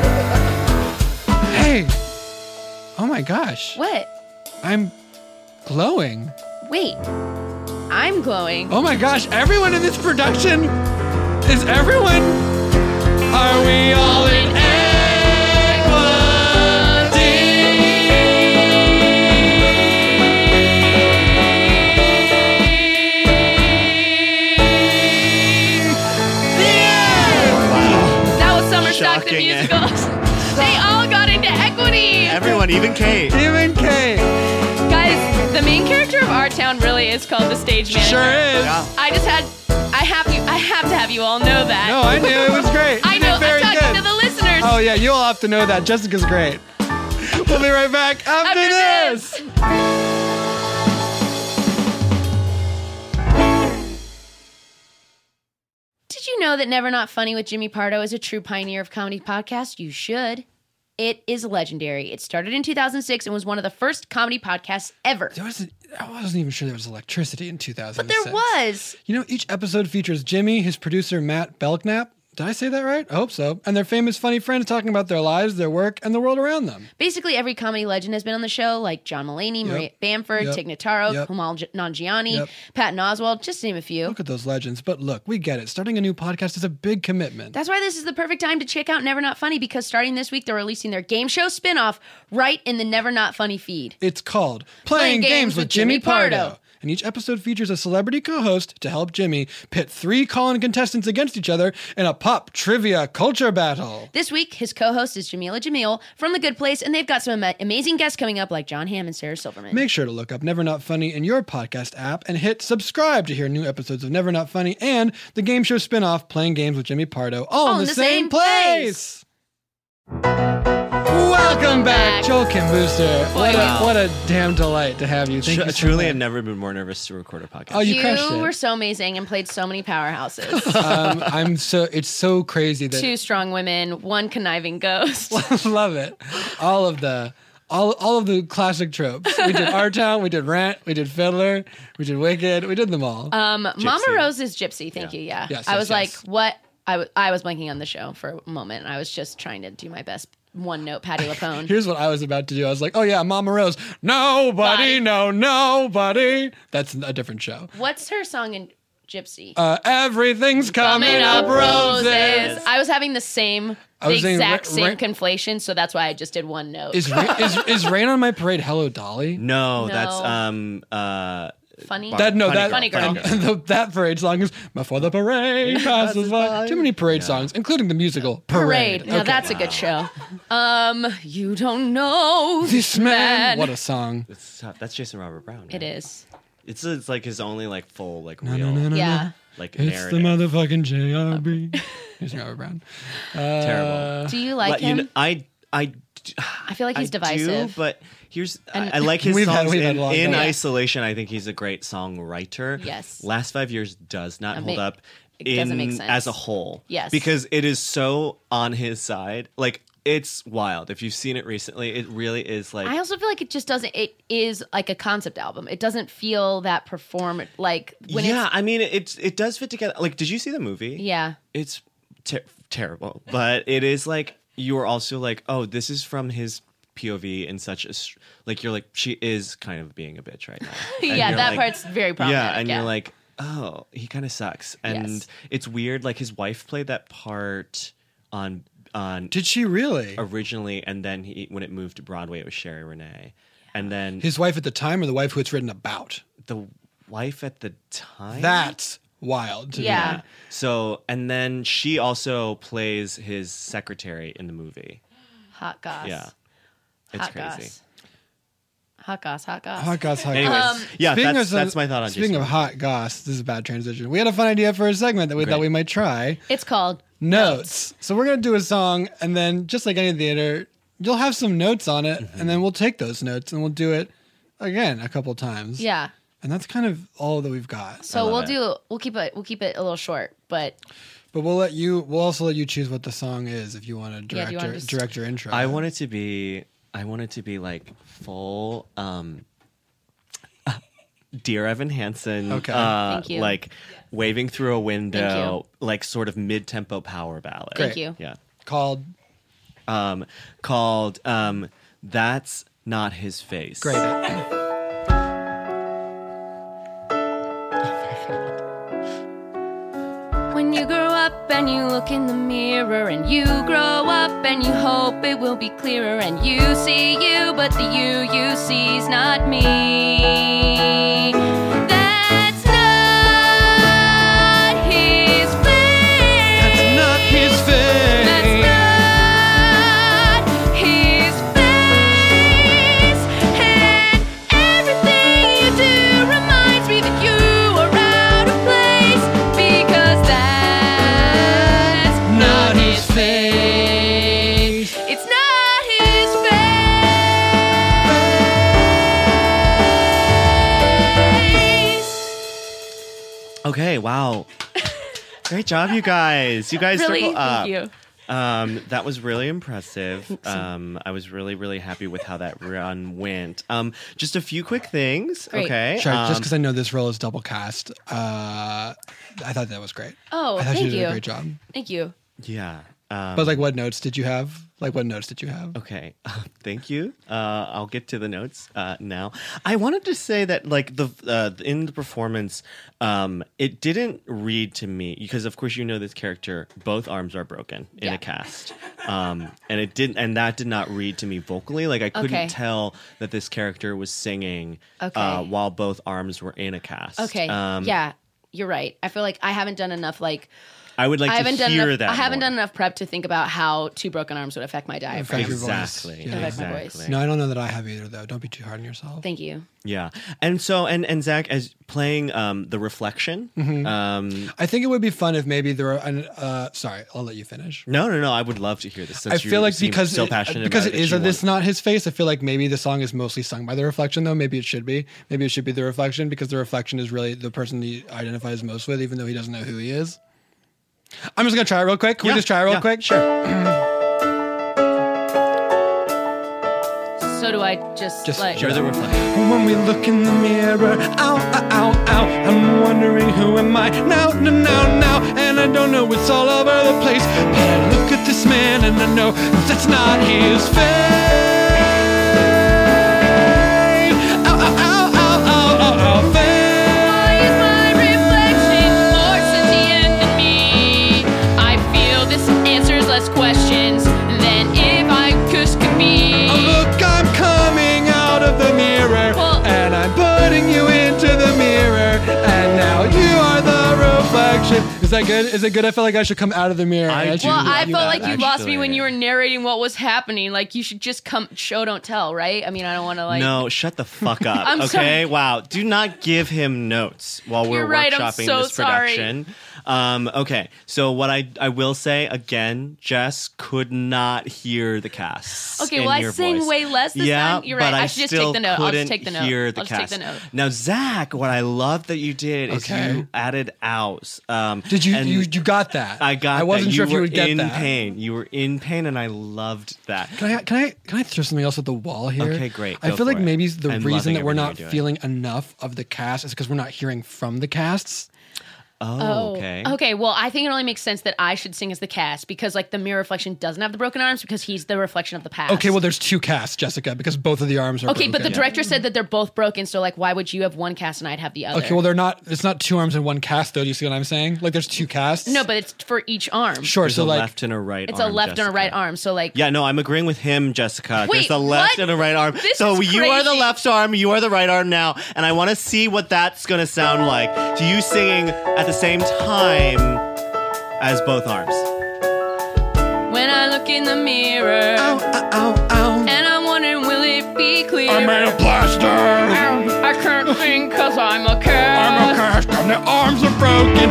Speaker 3: Hey! Oh my gosh.
Speaker 4: What?
Speaker 3: I'm glowing.
Speaker 4: Wait. I'm glowing.
Speaker 3: Oh my gosh, everyone in this production is everyone. Are we all in
Speaker 4: That was Summer Stock the
Speaker 7: Shocking,
Speaker 4: musical. They all got into equity.
Speaker 7: Everyone, even Kate.
Speaker 3: Even Kate?
Speaker 4: Guys, the main character of Our Town really is called the stage manager.
Speaker 3: Sure is.
Speaker 7: Yeah.
Speaker 4: I have to have you all know that.
Speaker 3: No, I knew it was great.
Speaker 4: I
Speaker 3: You
Speaker 4: know.
Speaker 3: did very
Speaker 4: I'm talking
Speaker 3: good.
Speaker 4: to the listeners.
Speaker 3: Oh yeah, you all have to know that. Jessica's great. We'll be right back after this.
Speaker 4: Did you know that Never Not Funny with Jimmy Pardo is a true pioneer of comedy podcasts? You should. It is legendary. It started in 2006 and was one of the first comedy podcasts ever.
Speaker 3: I wasn't even sure there was electricity in 2006.
Speaker 4: But there was.
Speaker 3: You know, each episode features Jimmy, his producer Matt Belknap. Did I say that right? I hope so. And their famous funny friends talking about their lives, their work, and the world around them.
Speaker 4: Basically, every comedy legend has been on the show, like John Mulaney, Maria Bamford,
Speaker 3: Yep.
Speaker 4: Tig Notaro,
Speaker 3: Yep.
Speaker 4: Kumail Nanjiani,
Speaker 3: Yep.
Speaker 4: Patton Oswalt, just to name a few.
Speaker 3: Look at those legends. But look, we get it. Starting a new podcast is a big commitment.
Speaker 4: That's why this is the perfect time to check out Never Not Funny, because starting this week, they're releasing their game show spinoff right in the Never Not Funny feed.
Speaker 3: It's called Playing Games with Jimmy Pardo. And each episode features a celebrity co-host to help Jimmy pit 3 call-in contestants against each other in a pop trivia culture battle.
Speaker 4: This week, his co-host is Jamila Jamil from The Good Place, and they've got some amazing guests coming up like John Hamm and Sarah Silverman.
Speaker 3: Make sure to look up Never Not Funny in your podcast app and hit subscribe to hear new episodes of Never Not Funny and the game show spinoff Playing Games with Jimmy Pardo, all in the same place. Welcome back, Joel Kim Booster. What a damn delight to have you. Thank you so
Speaker 7: Truly,
Speaker 3: much.
Speaker 7: I've never been more nervous to record a podcast.
Speaker 3: Oh, you crushed
Speaker 4: You
Speaker 3: it.
Speaker 4: were so amazing and played so many powerhouses.
Speaker 3: It's so crazy that
Speaker 4: 2 strong women, 1 conniving ghost.
Speaker 3: love it. All of the classic tropes. We did Our Town, we did Rant, we did Fiddler, we did Wicked, we did them all.
Speaker 4: Mama Rose is Gypsy. Thank you. Yeah.
Speaker 3: Yes,
Speaker 4: I
Speaker 3: yes,
Speaker 4: was
Speaker 3: yes.
Speaker 4: like, what? I was blanking on the show for a moment. I was just trying to do my best one note Patti LuPone.
Speaker 3: Here's what I was about to do. I was like, oh yeah, Mama Rose. Nobody, nobody. That's a different show.
Speaker 4: What's her song in Gypsy?
Speaker 3: Everything's coming up roses.
Speaker 4: I was having the
Speaker 3: was saying
Speaker 4: exact same
Speaker 3: Rain-
Speaker 4: conflation, so that's why I just did one note.
Speaker 3: Is Rain on My Parade Hello Dolly?
Speaker 7: No,
Speaker 4: No.
Speaker 7: that's
Speaker 4: Funny.
Speaker 3: Funny
Speaker 4: Girl.
Speaker 3: That parade song is "Before the Parade Passes By." Too many parade songs, including the musical
Speaker 4: Parade. Now
Speaker 3: Okay.
Speaker 4: that's a good show. You don't know
Speaker 3: This man. What a song!
Speaker 7: It's tough. That's Jason Robert Brown. Right?
Speaker 4: It is.
Speaker 7: It's like his only like full like
Speaker 3: No,
Speaker 7: real
Speaker 3: no, no, no,
Speaker 4: Yeah.
Speaker 7: like
Speaker 3: It's
Speaker 7: narrative.
Speaker 3: the motherfucking JRB. Jason Robert Brown.
Speaker 7: Terrible.
Speaker 4: Do you like
Speaker 7: But,
Speaker 4: him?
Speaker 7: I
Speaker 4: feel like he's divisive.
Speaker 7: do, but here's
Speaker 4: And-
Speaker 7: I like his
Speaker 3: We've had-
Speaker 7: songs
Speaker 3: we've had
Speaker 7: in,
Speaker 3: a long
Speaker 7: in
Speaker 3: time.
Speaker 7: isolation. I think he's a great songwriter.
Speaker 4: Yes.
Speaker 7: Last 5 years does not hold up.
Speaker 4: it doesn't make sense.
Speaker 7: As a whole.
Speaker 4: Yes.
Speaker 7: Because it is so on his side. Like it's wild. If you've seen it recently, it really is like
Speaker 4: I also feel like it just doesn't. It is like a concept album. It doesn't feel that perform like when
Speaker 7: yeah,
Speaker 4: it's
Speaker 7: I mean it does fit together. Like, did you see the movie?
Speaker 4: yeah.
Speaker 7: It's terrible, but it is like you're also like, oh, this is from his POV in such a like you're like she is kind of being a bitch right now. And
Speaker 4: Yeah,
Speaker 7: you're
Speaker 4: that
Speaker 7: like-
Speaker 4: part's very problematic.
Speaker 7: Yeah, and you're like, oh, he kind of sucks, and
Speaker 4: Yes.
Speaker 7: it's weird. Like his wife played that part on
Speaker 3: Did she really?
Speaker 7: originally, and then when it moved to Broadway, it was Sherry Renee, and then
Speaker 3: His wife at the time, or the wife who it's written about?
Speaker 7: the wife at the time.
Speaker 3: That's wild. To me.
Speaker 4: Yeah.
Speaker 7: So, and then she also plays his secretary in the movie.
Speaker 4: Hot goss.
Speaker 7: Yeah. It's
Speaker 4: Hot
Speaker 7: crazy.
Speaker 4: goss. Hot goss. Hot goss.
Speaker 3: Hot goss, hot
Speaker 7: Anyways,
Speaker 3: goss.
Speaker 7: yeah,
Speaker 3: Speaking
Speaker 7: that's my thought on
Speaker 3: Speaking
Speaker 7: Jason.
Speaker 3: of hot goss, this is a bad transition. We had a fun idea for a segment that we thought we might try.
Speaker 4: It's called
Speaker 3: Notes. So we're going to do a song, and then just like any theater, you'll have some notes on it, and then we'll take those notes and we'll do it again a couple times.
Speaker 4: Yeah.
Speaker 3: And that's kind of all that we've got.
Speaker 4: So
Speaker 7: love
Speaker 4: we'll keep it a little short, but
Speaker 3: But we'll also let you choose what the song is if you want to
Speaker 4: Yeah, do you wanna just-
Speaker 3: direct your intro.
Speaker 7: I want it to be like full Dear Evan Hansen.
Speaker 3: Okay.
Speaker 4: Thank you.
Speaker 7: Like waving through a window,
Speaker 4: Thank
Speaker 7: like sort of mid-tempo power ballad.
Speaker 4: thank
Speaker 3: Great.
Speaker 4: you.
Speaker 7: Yeah.
Speaker 3: called
Speaker 7: Called That's Not His Face.
Speaker 3: Great.
Speaker 4: When you grow up and you look in the mirror and you grow up and you hope it will be clearer and you see you, but the you see's not me. That's not his face.
Speaker 3: That's not his face.
Speaker 4: That's not his face. And everything you do reminds me that you are out of place because that's not his face. It's not his face.
Speaker 7: Okay, wow. Great job, you guys. You guys
Speaker 4: Really?
Speaker 7: circle up.
Speaker 4: Thank you.
Speaker 7: That was really impressive. I was really, really happy with how that run went. Just a few quick things.
Speaker 4: Great.
Speaker 7: Okay.
Speaker 3: Sure, just because I know this role is double cast, I thought that was great.
Speaker 4: Oh,
Speaker 3: I thought
Speaker 4: thank
Speaker 3: you did
Speaker 4: you.
Speaker 3: a great job.
Speaker 4: Thank you.
Speaker 7: Yeah.
Speaker 3: But like, what notes did you have?
Speaker 7: Okay, thank you. I'll get to the notes now. I wanted to say that, like the in the performance, it didn't read to me because, of course, you know this character. Both arms are broken in
Speaker 4: Yeah.
Speaker 7: a cast, and that did not read to me vocally. Like I couldn't
Speaker 4: Okay.
Speaker 7: tell that this character was singing
Speaker 4: Okay.
Speaker 7: while both arms were in a cast.
Speaker 4: Okay. Yeah, you're right. I feel like I haven't done enough
Speaker 7: I would like
Speaker 4: I haven't
Speaker 7: to
Speaker 4: done
Speaker 7: hear
Speaker 4: enough,
Speaker 7: that.
Speaker 4: I haven't
Speaker 7: more.
Speaker 4: done enough prep to think about how two broken arms would affect my diaphragm.
Speaker 3: Affect your voice.
Speaker 7: Exactly.
Speaker 3: Yeah.
Speaker 4: Affect my voice.
Speaker 7: Exactly.
Speaker 3: No, I don't know that I have either, though. Don't be too hard on yourself.
Speaker 4: Thank you.
Speaker 7: Yeah, and so and Zach as playing the reflection.
Speaker 3: I think it would be fun if maybe there were. Sorry, I'll let you finish.
Speaker 7: No, I would love to hear this. Since
Speaker 3: I feel like
Speaker 7: seem
Speaker 3: because
Speaker 7: so passionate
Speaker 3: because
Speaker 7: about
Speaker 3: it is
Speaker 7: that
Speaker 3: a
Speaker 7: you
Speaker 3: this
Speaker 7: want-
Speaker 3: not his face. I feel like maybe the song is mostly sung by the reflection, though. Maybe it should be. Maybe it should be the reflection because the reflection is really the person he identifies most with, even though he doesn't know who he is. I'm just gonna try it real quick. Can we just try it real quick?
Speaker 7: Sure.
Speaker 4: So do I just like
Speaker 7: You're the reflection.
Speaker 3: When we look in the mirror, ow, ow, ow, ow, I'm wondering who am I now, and I don't know, it's all over the place. But I look at this man and I know that's not his face. Ow, ow, ow, ow, ow, ow, ow, face.
Speaker 4: Why is my reflection more sentient than me? I feel this answers less questions than if I just could be.
Speaker 3: Oh, look, I'm coming out of the mirror,
Speaker 4: Well-
Speaker 3: and I'm putting you into the mirror. that good? Is it good? I felt like I should come out of the mirror.
Speaker 7: I do.
Speaker 4: Well, I
Speaker 7: You
Speaker 4: felt
Speaker 7: that,
Speaker 4: like you lost me
Speaker 7: actually.
Speaker 4: when you were narrating what was happening. Like, you should just come show, don't tell, right? I mean, I don't want to, like...
Speaker 7: No, shut the fuck up.
Speaker 4: I'm
Speaker 7: okay,
Speaker 4: sorry.
Speaker 7: wow. Do not give him notes while we're
Speaker 4: You're right, I'm
Speaker 7: workshopping
Speaker 4: so
Speaker 7: this
Speaker 4: sorry.
Speaker 7: production. Okay, so what I will say again, Jess could not hear the cast.
Speaker 4: Okay, well, I sang way less this time. You're right.
Speaker 7: but
Speaker 4: I should just
Speaker 7: still
Speaker 4: take the note. I'll just
Speaker 7: couldn't
Speaker 4: take the note.
Speaker 7: hear the
Speaker 4: I'll just take
Speaker 7: cast.
Speaker 4: the note.
Speaker 7: Now, Zach, what I love that you did is
Speaker 3: Okay.
Speaker 7: you added outs.
Speaker 3: Did you
Speaker 7: and
Speaker 3: you got that?
Speaker 7: I got.
Speaker 3: I wasn't
Speaker 7: that.
Speaker 3: sure if you
Speaker 7: were
Speaker 3: would get
Speaker 7: in
Speaker 3: that.
Speaker 7: pain. You were in pain, and I loved that.
Speaker 3: Can I throw something else at the wall here?
Speaker 7: Okay, great.
Speaker 3: I
Speaker 7: Go
Speaker 3: feel
Speaker 7: for
Speaker 3: like
Speaker 7: it.
Speaker 3: maybe the
Speaker 7: I'm
Speaker 3: reason
Speaker 7: loving
Speaker 3: that we're
Speaker 7: everything
Speaker 3: not
Speaker 7: you're doing.
Speaker 3: feeling enough of the cast is because we're not hearing from the casts.
Speaker 7: Oh, okay.
Speaker 4: Okay, well, I think it only makes sense that I should sing as the cast because, like, the mirror reflection doesn't have the broken arms because he's the reflection of the past.
Speaker 3: Okay, well, there's two casts, Jessica, because both of the arms are
Speaker 4: Okay, but the
Speaker 3: broken.
Speaker 4: director said that they're both broken, so, like, why would you have one cast and I'd have the other?
Speaker 3: Okay, well, they're not. It's not two arms and one cast, though. Do you see what I'm saying? Like, there's two casts.
Speaker 4: No, but it's for each arm.
Speaker 3: Sure.
Speaker 7: There's
Speaker 3: so
Speaker 7: a
Speaker 3: like,
Speaker 7: left and a right.
Speaker 4: It's
Speaker 7: arm,
Speaker 4: a left and a
Speaker 7: Jessica.
Speaker 4: right arm, so, like...
Speaker 7: Yeah, no, I'm agreeing with him, Jessica.
Speaker 4: Wait,
Speaker 7: There's a left
Speaker 4: what?
Speaker 7: and a right arm.
Speaker 4: This
Speaker 7: so
Speaker 4: is
Speaker 7: you are the
Speaker 4: crazy.
Speaker 7: left arm, you are the right arm now, and I want to see what that's going to sound like. To you singing at the same time as both arms.
Speaker 4: When I look in the mirror, and I'm wondering, will it be clear?
Speaker 3: I made a plaster.
Speaker 4: I can't sing because I'm a cast.
Speaker 3: cast and the arms are broken.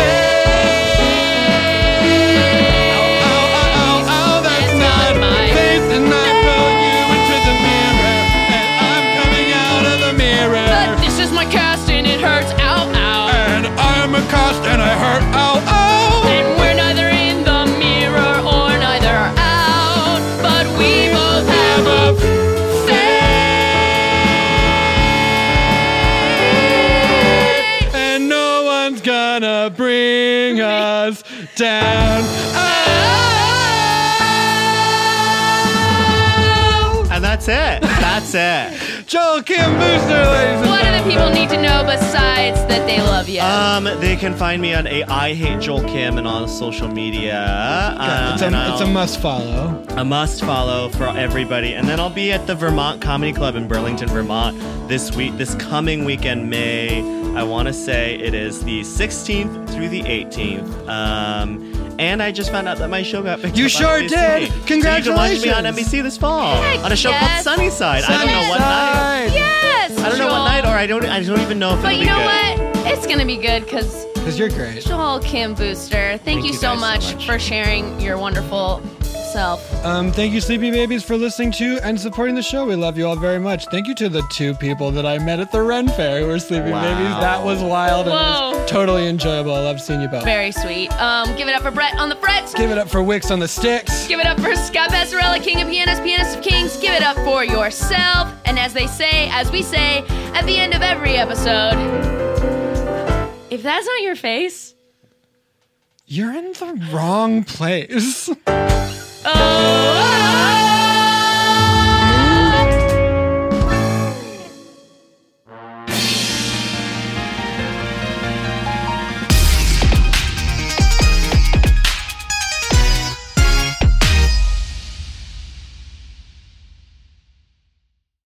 Speaker 4: It's not my-
Speaker 3: face, and I pull you into the mirror, and I'm coming out of the mirror.
Speaker 4: But this is my cast and it hurts, ow, ow.
Speaker 3: And I'm a cast and I hurt, ow, ow.
Speaker 4: And we're neither in the mirror or neither out, but we both have a fate.
Speaker 3: And no one's gonna bring us down.
Speaker 7: And that's it. That's it.
Speaker 3: Joel Kim Booster, ladies and
Speaker 4: What do the people need to know besides that they love you?
Speaker 7: They can find me on I Hate Joel Kim and on social media.
Speaker 3: it's a must follow.
Speaker 7: a must follow for everybody. And then I'll be at the Vermont Comedy Club in Burlington, Vermont this coming weekend, May. I want to say it is the 16th through the 18th. And I just found out that my show got picked
Speaker 3: You
Speaker 7: up
Speaker 3: sure
Speaker 7: on NBC.
Speaker 3: did.
Speaker 7: So you can watch me on
Speaker 3: Congratulations.
Speaker 7: NBC this fall
Speaker 4: Heck
Speaker 7: on a show
Speaker 4: yes.
Speaker 7: called Sunnyside. I don't know what night.
Speaker 4: Yes,
Speaker 7: I don't know what
Speaker 4: Joel.
Speaker 7: night, or I don't even know if
Speaker 4: But
Speaker 7: it'll
Speaker 4: you
Speaker 7: be
Speaker 4: know
Speaker 7: good.
Speaker 4: what? It's gonna be good because
Speaker 3: Because you're great.
Speaker 4: Joel Kim Booster. Thank you
Speaker 7: you
Speaker 4: so
Speaker 7: guys so
Speaker 4: much
Speaker 7: much.
Speaker 4: for sharing your wonderful self.
Speaker 3: Thank you, Sleepy Babies, for listening to and supporting the show. We love you all very much. Thank you to the two people that I met at the Ren Fair who were Sleepy
Speaker 7: Wow.
Speaker 3: Babies. That was wild and it
Speaker 4: Whoa.
Speaker 3: was totally enjoyable. I love seeing you both.
Speaker 4: Very sweet. Give it up for Brett on the frets.
Speaker 3: Give it up for Wix on the sticks.
Speaker 4: Give it up for Scott Passarella, King of Pianists, Pianist of Kings. Give it up for yourself. And as we say at the end of every episode, if that's not your face,
Speaker 3: You're in the wrong place.
Speaker 4: oh.